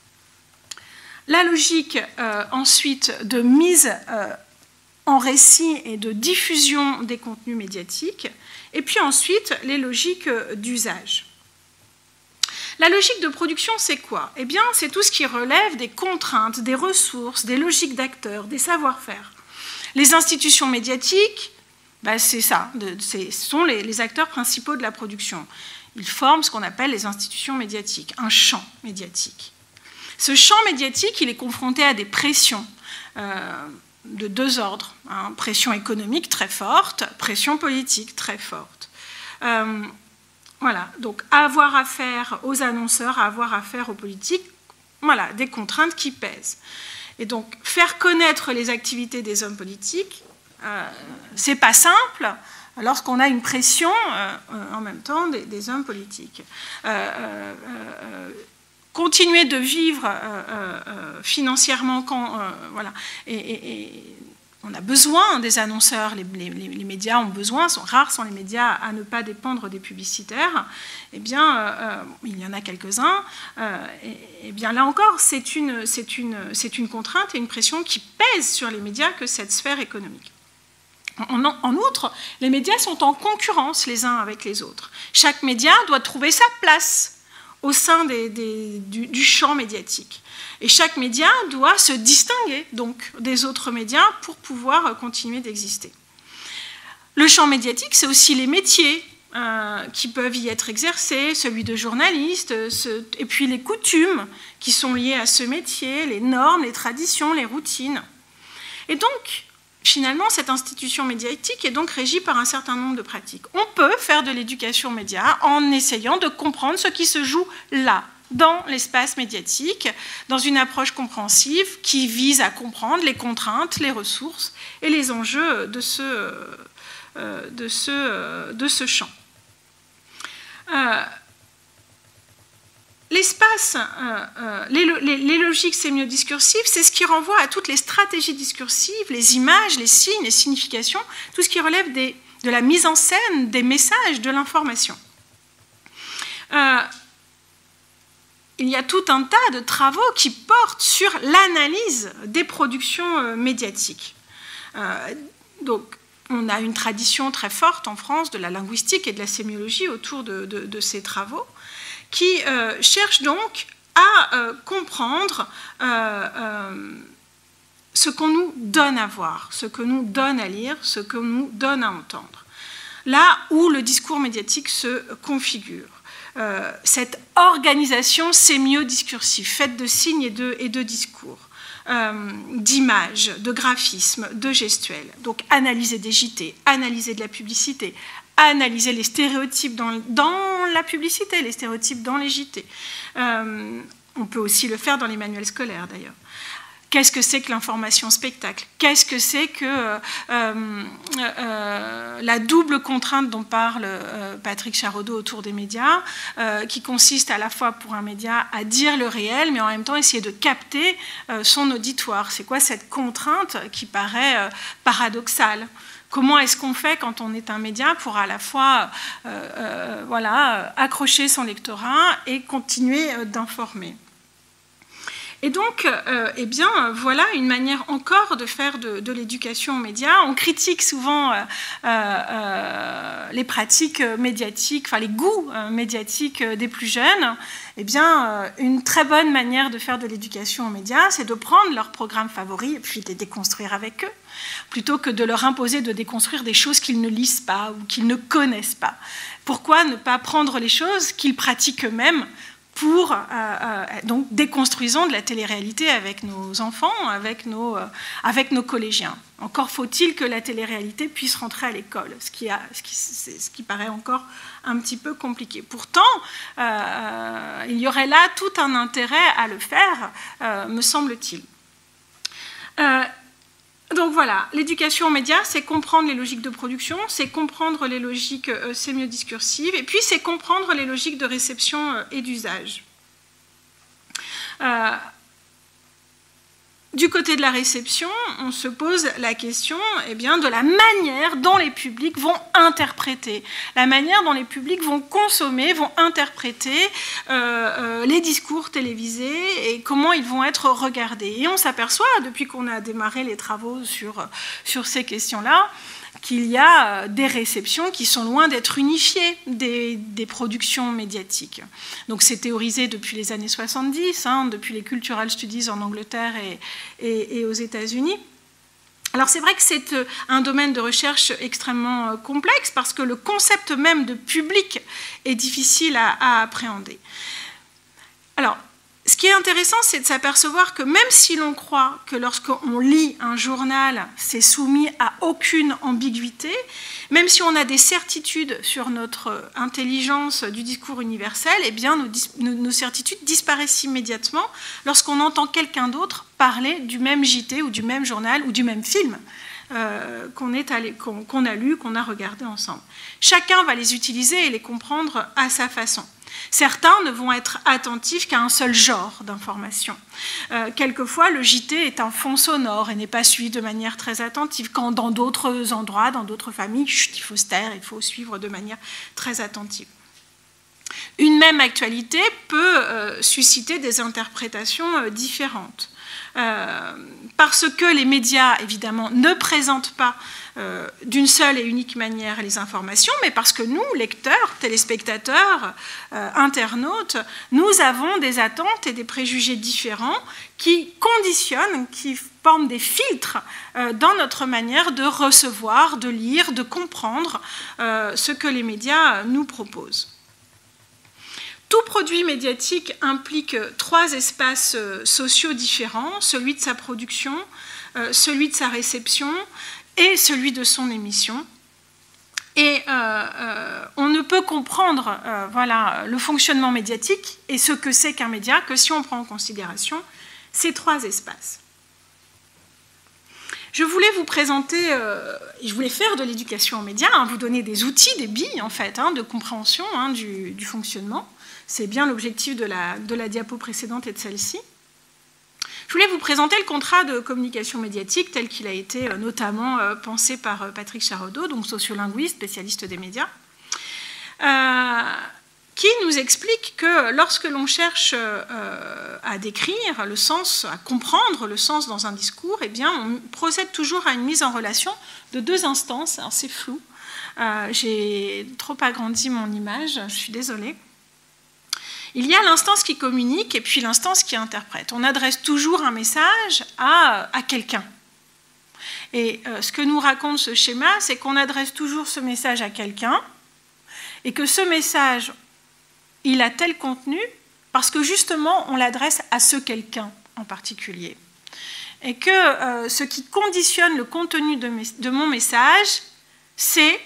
la logique euh, ensuite de mise euh, en récit et de diffusion des contenus médiatiques, et puis ensuite les logiques d'usage. La logique de production, c'est quoi? Eh bien, c'est tout ce qui relève des contraintes, des ressources, des logiques d'acteurs, des savoir-faire. Les institutions médiatiques, ben c'est ça, ce sont les, les acteurs principaux de la production. Ils forment ce qu'on appelle les institutions médiatiques, un champ médiatique. Ce champ médiatique, il est confronté à des pressions, euh, de deux ordres, hein, pression économique très forte, pression politique très forte. Euh, voilà, donc avoir affaire aux annonceurs, avoir affaire aux politiques, voilà, des contraintes qui pèsent. Et donc, faire connaître les activités des hommes politiques, euh, c'est pas simple lorsqu'on a une pression euh, en même temps des, des hommes politiques. Euh, euh, euh, continuer de vivre euh, euh, financièrement quand euh, voilà et, et, et on a besoin des annonceurs, les, les, les médias ont besoin, sont rares sont les médias à ne pas dépendre des publicitaires. Eh bien, euh, il y en a quelques-uns. Euh, et, et bien là encore, c'est une, c'est une, c'est une contrainte et une pression qui pèse sur les médias que cette sphère économique. En, en outre, les médias sont en concurrence les uns avec les autres. Chaque média doit trouver sa place au sein des, des, du, du champ médiatique. Et chaque média doit se distinguer donc des autres médias pour pouvoir continuer d'exister. Le champ médiatique, c'est aussi les métiers euh, qui peuvent y être exercés, celui de journaliste, ce, et puis les coutumes qui sont liées à ce métier, les normes, les traditions, les routines. Et donc, finalement, cette institution médiatique est donc régie par un certain nombre de pratiques. On peut faire de l'éducation média en essayant de comprendre ce qui se joue là, dans l'espace médiatique, dans une approche compréhensive qui vise à comprendre les contraintes, les ressources et les enjeux de ce, euh, de ce, euh, de ce champ. Euh, L'espace, euh, euh, les, les, les logiques sémiodiscursives, c'est ce qui renvoie à toutes les stratégies discursives, les images, les signes, les significations, tout ce qui relève des, de la mise en scène, des messages, de l'information. Euh, il y a tout un tas de travaux qui portent sur l'analyse des productions euh, médiatiques. Euh, donc, on a une tradition très forte en France de la linguistique et de la sémiologie autour de, de, de ces travaux, qui euh, cherche donc à euh, comprendre euh, euh, ce qu'on nous donne à voir, ce que nous donne à lire, ce que nous donne à entendre. là où le discours médiatique se configure. Euh, cette organisation sémio-discursive, faite de signes et de, et de discours, euh, d'images, de graphismes, de gestuels. Donc analyser des J T, analyser de la publicité, analyser les stéréotypes dans, dans la publicité, les stéréotypes dans les J T. Euh, on peut aussi le faire dans les manuels scolaires d'ailleurs. Qu'est-ce que c'est que l'information spectacle? Qu'est-ce que c'est que euh, euh, la double contrainte dont parle euh, Patrick Charodeau autour des médias, euh, qui consiste à la fois pour un média à dire le réel, mais en même temps essayer de capter euh, son auditoire? C'est quoi cette contrainte qui paraît euh, paradoxale? Comment est-ce qu'on fait quand on est un média pour à la fois euh, euh, voilà, accrocher son lectorat et continuer euh, d'informer? Et donc, euh, eh bien, voilà une manière encore de faire de, de l'éducation aux médias. On critique souvent euh, euh, les pratiques médiatiques, enfin les goûts euh, médiatiques des plus jeunes. Eh bien, euh, une très bonne manière de faire de l'éducation aux médias, c'est de prendre leurs programmes favoris et puis de les déconstruire avec eux, plutôt que de leur imposer de déconstruire des choses qu'ils ne lisent pas ou qu'ils ne connaissent pas. Pourquoi ne pas prendre les choses qu'ils pratiquent eux-mêmes pour, euh, euh, donc, déconstruisons de la télé-réalité avec nos enfants, avec nos, euh, avec nos collégiens. Encore faut-il que la télé-réalité puisse rentrer à l'école, ce qui, a, ce, qui, ce qui paraît encore un petit peu compliqué. Pourtant, euh, il y aurait là tout un intérêt à le faire, euh, me semble-t-il. Euh, Donc voilà, l'éducation aux médias, c'est comprendre les logiques de production, c'est comprendre les logiques euh, sémio-discursives, et puis c'est comprendre les logiques de réception euh, et d'usage. Euh, du côté de la réception, on se pose la question eh bien, de la manière dont les publics vont interpréter, la manière dont les publics vont consommer, vont interpréter euh, euh, les discours télévisés et comment ils vont être regardés. Et on s'aperçoit, depuis qu'on a démarré les travaux sur, sur ces questions-là, qu'il y a des réceptions qui sont loin d'être unifiées des, des productions médiatiques. Donc c'est théorisé depuis les années soixante-dix, hein, depuis les Cultural Studies en Angleterre et, et, et aux États-Unis. Alors c'est vrai que c'est un domaine de recherche extrêmement complexe parce que le concept même de public est difficile à, à appréhender. Alors, ce qui est intéressant, c'est de s'apercevoir que même si l'on croit que lorsqu'on lit un journal, c'est soumis à aucune ambiguïté, même si on a des certitudes sur notre intelligence du discours universel, eh bien nos, nos, nos certitudes disparaissent immédiatement lorsqu'on entend quelqu'un d'autre parler du même J T ou du même journal ou du même film euh, qu'on qu'on, qu'on a lu, qu'on a regardé ensemble. Chacun va les utiliser et les comprendre à sa façon. Certains ne vont être attentifs qu'à un seul genre d'information. Euh, quelquefois, le J T est un fond sonore et n'est pas suivi de manière très attentive, quand dans d'autres endroits, dans d'autres familles, chut, il faut se taire, il faut suivre de manière très attentive. Une même actualité peut euh, susciter des interprétations euh, différentes. Euh, parce que les médias, évidemment, ne présentent pas euh, d'une seule et unique manière les informations, mais parce que nous, lecteurs, téléspectateurs, euh, internautes, nous avons des attentes et des préjugés différents qui conditionnent, qui forment des filtres euh, dans notre manière de recevoir, de lire, de comprendre euh, ce que les médias nous proposent. Tout produit médiatique implique trois espaces sociaux différents, celui de sa production, celui de sa réception et celui de son émission. Et euh, euh, on ne peut comprendre euh, voilà, le fonctionnement médiatique et ce que c'est qu'un média que si on prend en considération ces trois espaces. Je voulais vous présenter, euh, et je voulais faire de l'éducation aux médias, hein, vous donner des outils, des billes en fait, hein, de compréhension hein, du, du fonctionnement. C'est bien l'objectif de la, de la diapo précédente et de celle-ci. Je voulais vous présenter le contrat de communication médiatique tel qu'il a été euh, notamment euh, pensé par euh, Patrick Charodeau, donc sociolinguiste, spécialiste des médias, euh, qui nous explique que lorsque l'on cherche euh, à décrire le sens, à comprendre le sens dans un discours, eh bien, on procède toujours à une mise en relation de deux instances. Alors, c'est flou. Euh, j'ai trop agrandi mon image, je suis désolée. Il y a l'instance qui communique et puis l'instance qui interprète. On adresse toujours un message à, à quelqu'un. Et euh, ce que nous raconte ce schéma, c'est qu'on adresse toujours ce message à quelqu'un et que ce message, il a tel contenu parce que justement, on l'adresse à ce quelqu'un en particulier. Et que euh, ce qui conditionne le contenu de, mes, de mon message, c'est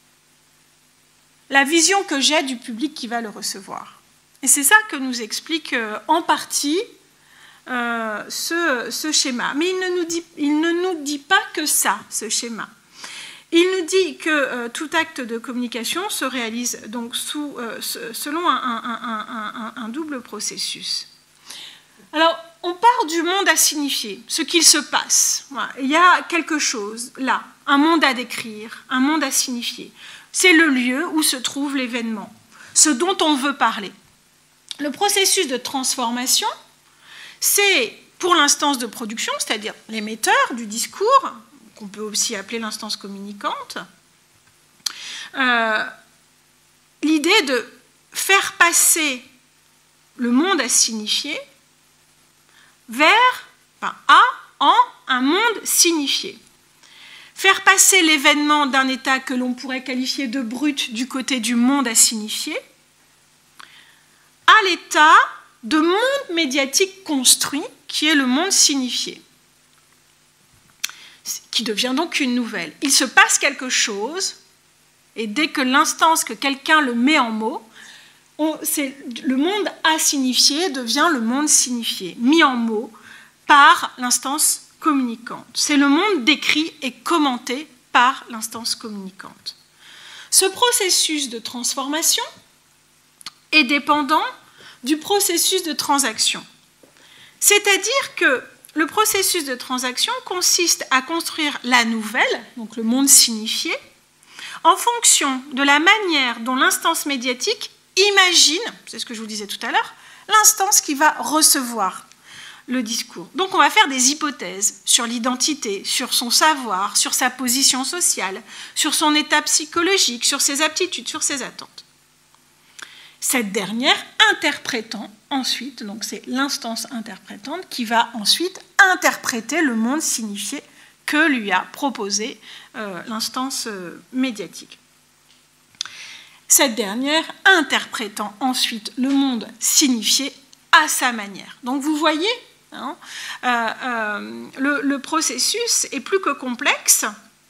la vision que j'ai du public qui va le recevoir. Et c'est ça que nous explique euh, en partie euh, ce, ce schéma. Mais il ne, nous dit, il ne nous dit pas que ça, ce schéma. Il nous dit que euh, tout acte de communication se réalise donc sous, euh, selon un, un, un, un, un double processus. Alors, on part du monde à signifier, ce qu'il se passe. Voilà. Il y a quelque chose là, un monde à décrire, un monde à signifier. C'est le lieu où se trouve l'événement, ce dont on veut parler. Le processus de transformation, c'est pour l'instance de production, c'est-à-dire l'émetteur du discours, qu'on peut aussi appeler l'instance communicante, euh, l'idée de faire passer le monde à signifier vers, enfin, à, en un monde signifié. Faire passer l'événement d'un état que l'on pourrait qualifier de brut du côté du monde à signifier à l'état de monde médiatique construit qui est le monde signifié, qui devient donc une nouvelle. Il se passe quelque chose et dès que l'instance que quelqu'un le met en mots, on, le monde à signifier devient le monde signifié, mis en mots par l'instance communicante. C'est le monde décrit et commenté par l'instance communicante. Ce processus de transformation est dépendant du processus de transaction. C'est-à-dire que le processus de transaction consiste à construire la nouvelle, donc le monde signifié, en fonction de la manière dont l'instance médiatique imagine, c'est ce que je vous disais tout à l'heure, l'instance qui va recevoir le discours. Donc on va faire des hypothèses sur l'identité, sur son savoir, sur sa position sociale, sur son état psychologique, sur ses aptitudes, sur ses attentes. Cette dernière interprétant ensuite, donc c'est l'instance interprétante qui va ensuite interpréter le monde signifié que lui a proposé euh, l'instance euh, médiatique. Cette dernière interprétant ensuite le monde signifié à sa manière. Donc vous voyez, hein, euh, euh, le, le processus est plus que complexe.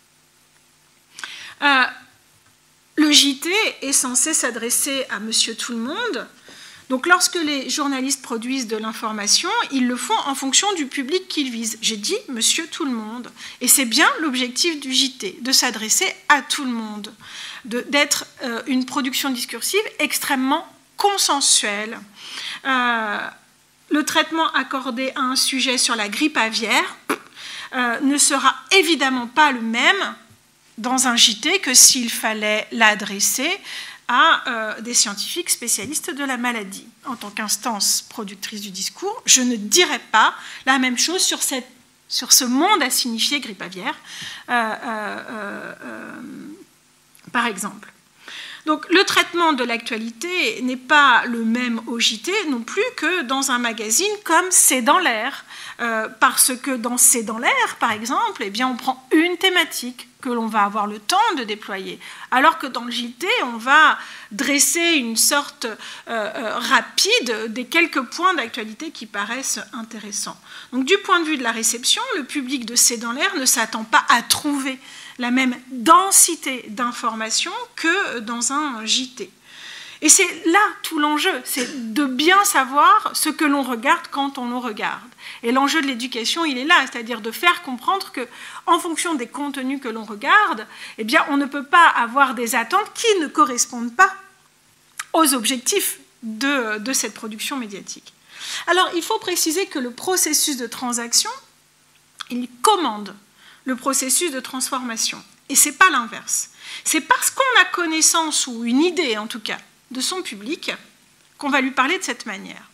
Euh, le J T est censé s'adresser à monsieur tout le monde. Donc lorsque les journalistes produisent de l'information, ils le font en fonction du public qu'ils visent. J'ai dit monsieur tout le monde. Et c'est bien l'objectif du J T, de s'adresser à tout le monde, d'être euh, une production discursive extrêmement consensuelle. Euh, le traitement accordé à un sujet sur la grippe aviaire euh, ne sera évidemment pas le même dans un J T que s'il fallait l'adresser à euh, des scientifiques spécialistes de la maladie. En tant qu'instance productrice du discours, je ne dirais pas la même chose sur, cette, sur ce monde à signifier grippe aviaire, euh, euh, euh, par exemple. Donc le traitement de l'actualité n'est pas le même au J T non plus que dans un magazine comme C'est dans l'air, euh, parce que dans C'est dans l'air, par exemple, eh bien, on prend une thématique que l'on va avoir le temps de déployer, alors que dans le J T, on va dresser une sorte euh, euh, rapide des quelques points d'actualité qui paraissent intéressants. Donc du point de vue de la réception, le public de C'est dans l'air ne s'attend pas à trouver la même densité d'informations que dans un J T. Et c'est là tout l'enjeu, c'est de bien savoir ce que l'on regarde quand on le regarde. Et l'enjeu de l'éducation, il est là, c'est-à-dire de faire comprendre qu'en fonction des contenus que l'on regarde, eh bien, on ne peut pas avoir des attentes qui ne correspondent pas aux objectifs de, de cette production médiatique. Alors, il faut préciser que le processus de transaction, il commande le processus de transformation. Et ce n'est pas l'inverse. C'est parce qu'on a connaissance, ou une idée en tout cas, de son public, qu'on va lui parler de cette manière.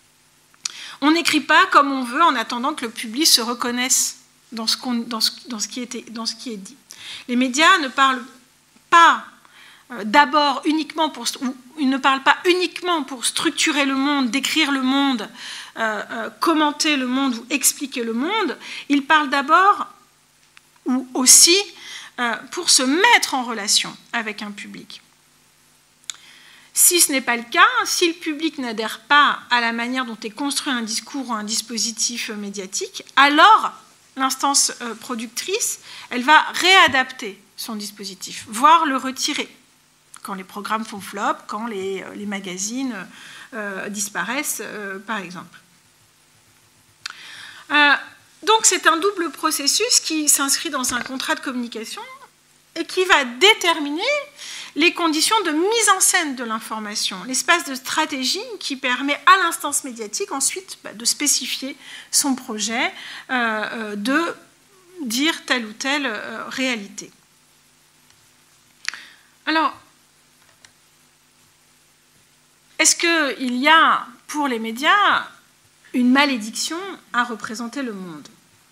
On n'écrit pas comme on veut en attendant que le public se reconnaisse dans ce, qu'on, dans ce, dans ce, qui, est, dans ce qui est dit. Les médias ne parlent pas euh, d'abord uniquement pour... Ou, ils ne parlent pas uniquement pour structurer le monde, décrire le monde, euh, euh, commenter le monde ou expliquer le monde. Ils parlent d'abord ou aussi euh, pour se mettre en relation avec un public. Si ce n'est pas le cas, si le public n'adhère pas à la manière dont est construit un discours ou un dispositif médiatique, alors l'instance productrice, elle va réadapter son dispositif, voire le retirer, quand les programmes font flop, quand les, les magazines euh, disparaissent, euh, par exemple. Euh, donc c'est un double processus qui s'inscrit dans un contrat de communication et qui va déterminer les conditions de mise en scène de l'information, l'espace de stratégie qui permet à l'instance médiatique ensuite bah, de spécifier son projet, euh, de dire telle ou telle euh, réalité. Alors, est-ce qu'il y a pour les médias une malédiction à représenter le monde?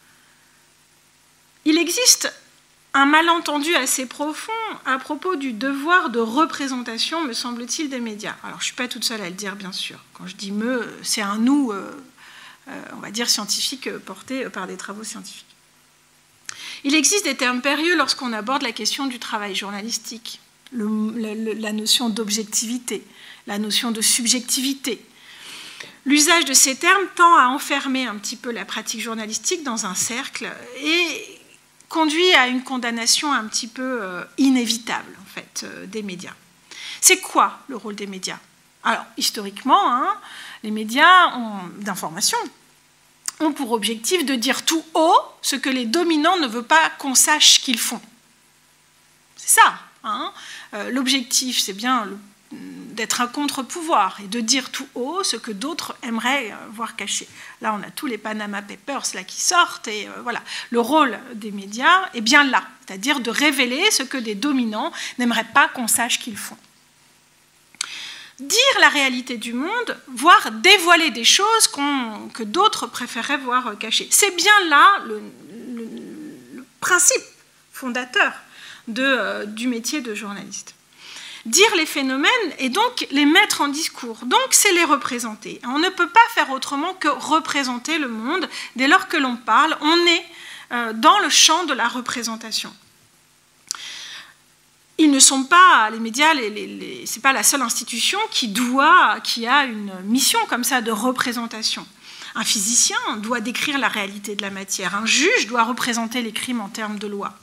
Il existe un malentendu assez profond à propos du devoir de représentation, me semble-t-il, des médias. Alors, je ne suis pas toute seule à le dire, bien sûr. Quand je dis « me », c'est un « nous euh, », euh, on va dire scientifique, porté par des travaux scientifiques. Il existe des termes périlleux lorsqu'on aborde la question du travail journalistique, le, le, la notion d'objectivité, la notion de subjectivité. L'usage de ces termes tend à enfermer un petit peu la pratique journalistique dans un cercle et conduit à une condamnation un petit peu euh, inévitable, en fait, euh, des médias. C'est quoi le rôle des médias? Alors, historiquement, hein, les médias d'information ont pour objectif de dire tout haut ce que les dominants ne veulent pas qu'on sache qu'ils font. C'est ça. Hein. Euh, L'objectif, c'est bien le d'être un contre-pouvoir et de dire tout haut ce que d'autres aimeraient voir caché. Là, on a tous les Panama Papers là, qui sortent, et euh, voilà. Le rôle des médias est bien là, c'est-à-dire de révéler ce que des dominants n'aimeraient pas qu'on sache qu'ils font. Dire la réalité du monde, voire dévoiler des choses qu'on, que d'autres préféreraient voir cachées. C'est bien là le, le, le principe fondateur de, euh, du métier de journaliste. Dire les phénomènes et donc les mettre en discours. Donc, c'est les représenter. On ne peut pas faire autrement que représenter le monde. Dès lors que l'on parle, on est dans le champ de la représentation. Ils ne sont pas, les médias, les, les, les, ce n'est pas la seule institution qui, doit, qui a une mission comme ça de représentation. Un physicien doit décrire la réalité de la matière. Un juge doit représenter les crimes en termes de loi.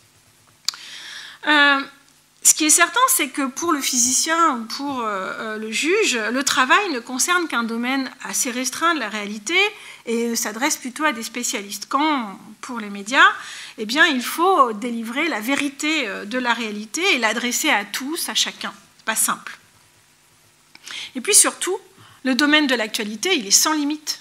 Euh, Ce qui est certain, c'est que pour le physicien ou pour euh, le juge, le travail ne concerne qu'un domaine assez restreint de la réalité et s'adresse plutôt à des spécialistes. Quand, pour les médias, eh bien, il faut délivrer la vérité de la réalité et l'adresser à tous, à chacun. C'est pas simple. Et puis surtout, le domaine de l'actualité, il est sans limite.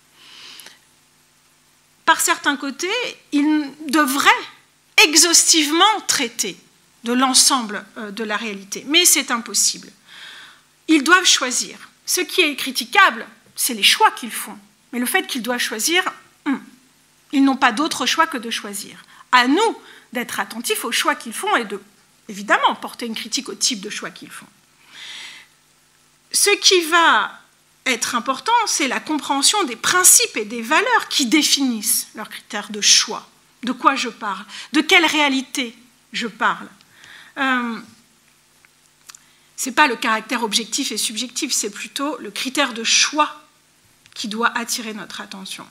Par certains côtés, il devrait exhaustivement traiter de l'ensemble de la réalité. Mais c'est impossible. Ils doivent choisir. Ce qui est critiquable, c'est les choix qu'ils font. Mais le fait qu'ils doivent choisir, hum, ils n'ont pas d'autre choix que de choisir. À nous d'être attentifs aux choix qu'ils font et de, évidemment, porter une critique au type de choix qu'ils font. Ce qui va être important, c'est la compréhension des principes et des valeurs qui définissent leurs critères de choix. De quoi je parle? De quelle réalité je parle? Euh, ce n'est pas le caractère objectif et subjectif, c'est plutôt le critère de choix qui doit attirer notre attention.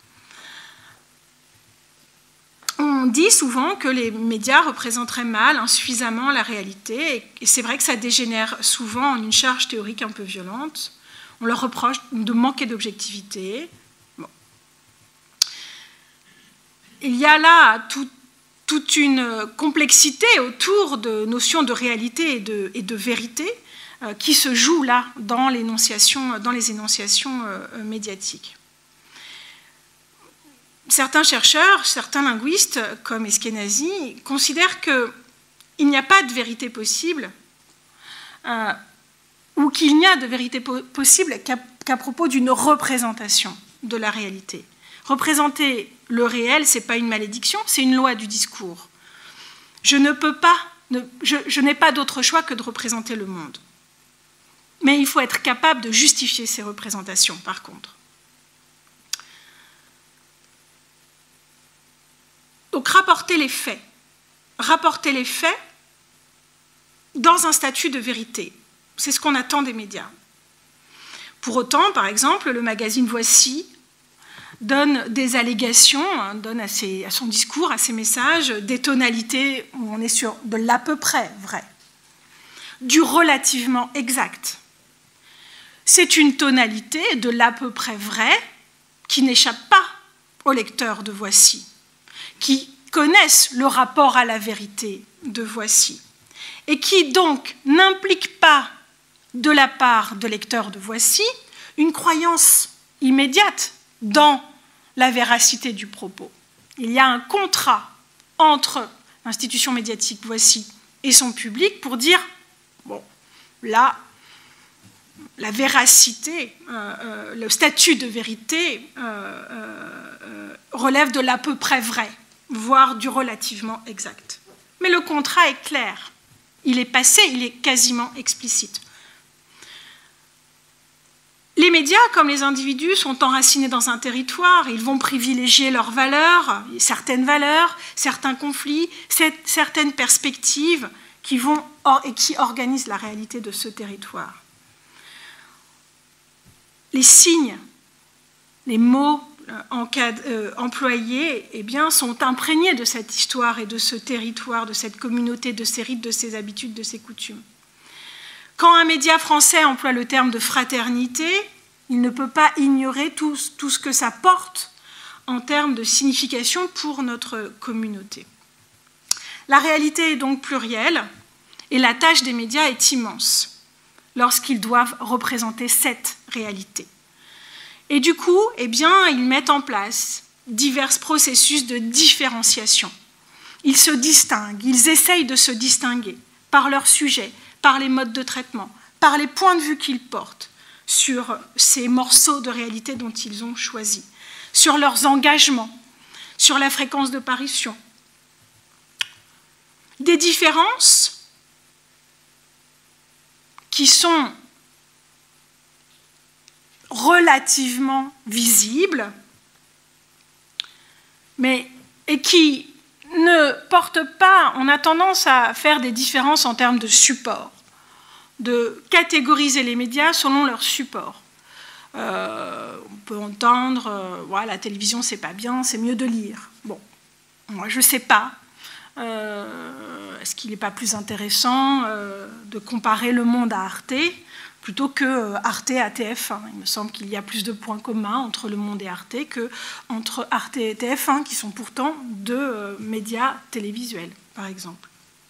On dit souvent que les médias représenteraient mal, insuffisamment la réalité, et c'est vrai que ça dégénère souvent en une charge théorique un peu violente. On leur reproche de manquer d'objectivité. Bon. Il y a là tout toute une complexité autour de notions de réalité et de, et de vérité euh, qui se joue là dans, l'énonciation, dans les énonciations euh, médiatiques. Certains chercheurs, certains linguistes, comme Eskenazi, considèrent qu'il n'y a pas de vérité possible euh, ou qu'il n'y a de vérité po- possible qu'à, qu'à propos d'une représentation de la réalité. Représenter le réel, ce n'est pas une malédiction, c'est une loi du discours. Je ne peux pas, ne, je, je n'ai pas d'autre choix que de représenter le monde. Mais il faut être capable de justifier ces représentations, par contre. Donc, rapport, rapporter les faits, rapporter les faits dans un statut de vérité. C'est ce qu'on attend des médias. Pour autant, par exemple, le magazine Voici donne des allégations, hein, donne à, ses, à son discours, à ses messages, des tonalités où on est sur de l'à peu près vrai, du relativement exact. C'est une tonalité de l'à peu près vrai qui n'échappe pas aux lecteurs de Voici, qui connaissent le rapport à la vérité de Voici, et qui donc n'implique pas, de la part de lecteurs de Voici, une croyance immédiate dans la véracité du propos. Il y a un contrat entre l'institution médiatique Voici et son public pour dire, bon, là, la véracité, euh, euh, le statut de vérité euh, euh, relève de l'à peu près vrai, voire du relativement exact. Mais le contrat est clair, il est passé, il est quasiment explicite. Les médias, comme les individus, sont enracinés dans un territoire, ils vont privilégier leurs valeurs, certaines valeurs, certains conflits, certaines perspectives qui vont et qui organisent la réalité de ce territoire. Les signes, les mots euh, employés eh bien, sont imprégnés de cette histoire et de ce territoire, de cette communauté, de ses rites, de ses habitudes, de ses coutumes. Quand un média français emploie le terme de fraternité, il ne peut pas ignorer tout, tout ce que ça porte en termes de signification pour notre communauté. La réalité est donc plurielle et la tâche des médias est immense lorsqu'ils doivent représenter cette réalité. Et du coup, eh bien, ils mettent en place divers processus de différenciation. Ils se distinguent, ils essayent de se distinguer par leur sujet, par les modes de traitement, par les points de vue qu'ils portent sur ces morceaux de réalité dont ils ont choisi, sur leurs engagements, sur la fréquence de parution. Des différences qui sont relativement visibles, mais et qui ne portent pas, on a tendance à faire des différences en termes de support, de catégoriser les médias selon leur support. Euh, on peut entendre, euh, ouais, la télévision c'est pas bien, c'est mieux de lire. Bon, moi je sais pas. Euh, est-ce qu'il n'est pas plus intéressant euh, de comparer Le Monde à Arte plutôt que Arte à T F un? Il me semble qu'il y a plus de points communs entre Le Monde et Arte qu'entre Arte et T F un, qui sont pourtant deux euh, médias télévisuels, par exemple.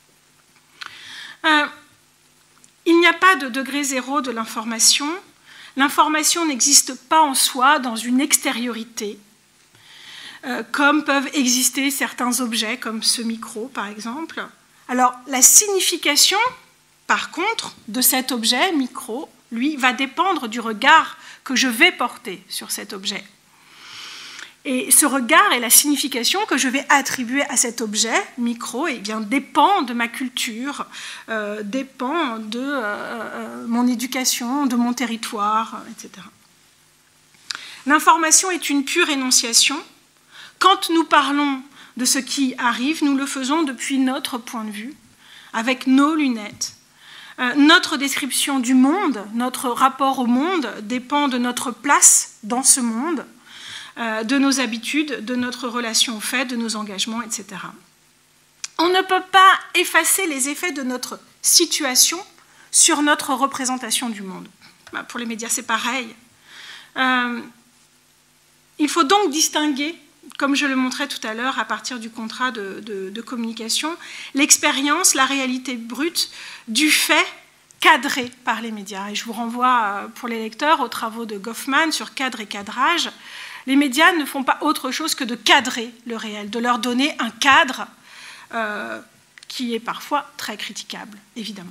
Euh, il n'y a pas de degré zéro de l'information. L'information n'existe pas en soi dans une extériorité, euh, comme peuvent exister certains objets, comme ce micro, par exemple. Alors, la signification, par contre, de cet objet, micro, lui, va dépendre du regard que je vais porter sur cet objet. Et ce regard et la signification que je vais attribuer à cet objet, micro, eh bien, dépend de ma culture, euh, dépend de euh, euh, mon éducation, de mon territoire, et cetera. L'information est une pure énonciation. Quand nous parlons de ce qui arrive, nous le faisons depuis notre point de vue, avec nos lunettes. Euh, notre description du monde, notre rapport au monde dépend de notre place dans ce monde, euh, de nos habitudes, de notre relation aux faits, de nos engagements, et cetera. On ne peut pas effacer les effets de notre situation sur notre représentation du monde. Ben, pour les médias, c'est pareil. Euh, il faut donc distinguer, comme je le montrais tout à l'heure à partir du contrat de, de, de communication, l'expérience, la réalité brute du fait cadré par les médias. Et je vous renvoie pour les lecteurs aux travaux de Goffman sur cadre et cadrage. Les médias ne font pas autre chose que de cadrer le réel, de leur donner un cadre euh, qui est parfois très critiquable, évidemment.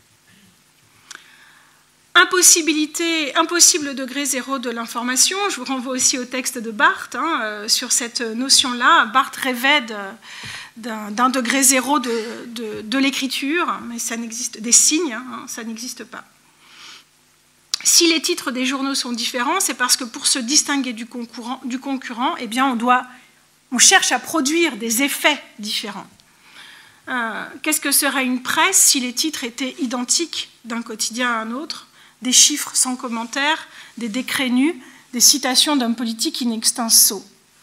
Impossibilité, impossible degré zéro de l'information. Je vous renvoie aussi au texte de Barthes hein, euh, sur cette notion-là. Barthes rêvait d'un, d'un degré zéro de, de, de l'écriture, mais ça n'existe, des signes, hein, ça n'existe pas. Si les titres des journaux sont différents, c'est parce que pour se distinguer du concurrent, du concurrent eh bien, on doit On cherche à produire des effets différents. Euh, qu'est-ce que serait une presse si les titres étaient identiques d'un quotidien à un autre, des chiffres sans commentaire, des décrets nus, des citations d'hommes politiques in extenso?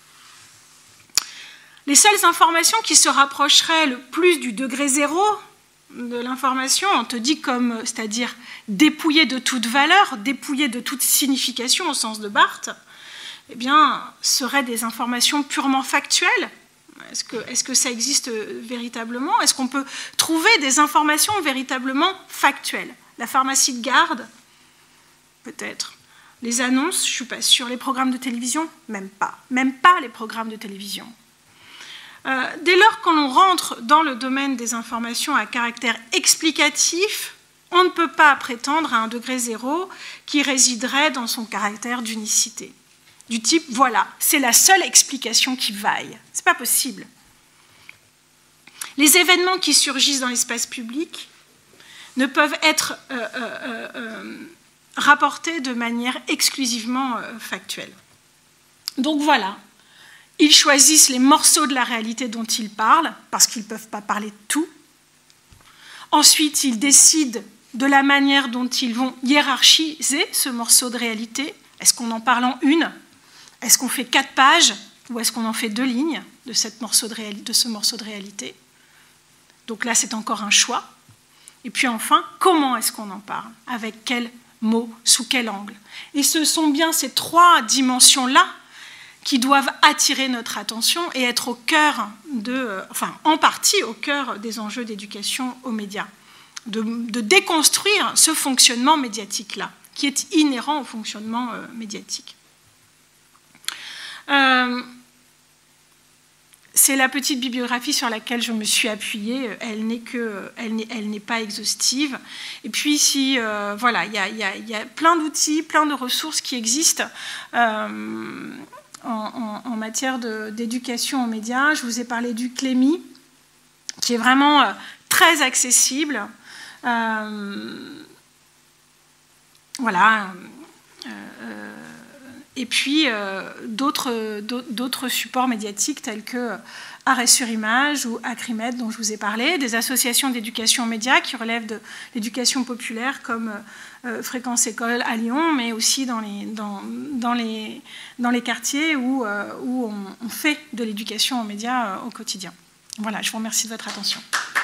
Les seules informations qui se rapprocheraient le plus du degré zéro de l'information, on te dit comme, c'est-à-dire dépouillée de toute valeur, dépouillée de toute signification au sens de Barthes, eh bien, seraient des informations purement factuelles. Est-ce que, est-ce que ça existe véritablement? Est-ce qu'on peut trouver des informations véritablement factuelles? La pharmacie de garde? Peut-être. Les annonces? Je ne suis pas sûre. Les programmes de télévision? Même pas. Même pas les programmes de télévision. Euh, dès lors que l'on rentre dans le domaine des informations à caractère explicatif, on ne peut pas prétendre à un degré zéro qui résiderait dans son caractère d'unicité. Du type, voilà, c'est la seule explication qui vaille. Ce n'est pas possible. Les événements qui surgissent dans l'espace public ne peuvent être euh, euh, euh, rapportés de manière exclusivement euh, factuelle. Donc voilà. Ils choisissent les morceaux de la réalité dont ils parlent, parce qu'ils ne peuvent pas parler de tout. Ensuite, ils décident de la manière dont ils vont hiérarchiser ce morceau de réalité. Est-ce qu'on en parle en une? Est-ce qu'on fait quatre pages? Ou est-ce qu'on en fait deux lignes de, cette morceau de, réali- de ce morceau de réalité? Donc là, c'est encore un choix. Et puis enfin, comment est-ce qu'on en parle? Avec quels mots? Sous quel angle? Et ce sont bien ces trois dimensions-là qui doivent attirer notre attention et être au cœur de, enfin, en partie au cœur des enjeux d'éducation aux médias, de, de déconstruire ce fonctionnement médiatique-là, qui est inhérent au fonctionnement euh, médiatique. Euh, c'est la petite bibliographie sur laquelle je me suis appuyée. Elle n'est que, elle n'est, elle n'est pas exhaustive. Et puis, si, euh, voilà, il y a, y a, y a plein d'outils, plein de ressources qui existent. Euh, En, en, en matière de, d'éducation aux médias. Je vous ai parlé du Clémy, qui est vraiment euh, très accessible. Euh, voilà. Euh, euh, et puis, euh, d'autres, d'autres supports médiatiques tels que Arrêt sur Image ou Acrimed, dont je vous ai parlé, des associations d'éducation aux médias qui relèvent de l'éducation populaire, comme euh, Fréquence École à Lyon, mais aussi dans les, dans, dans les, dans les quartiers où, euh, où on, on fait de l'éducation aux médias euh, au quotidien. Voilà, je vous remercie de votre attention.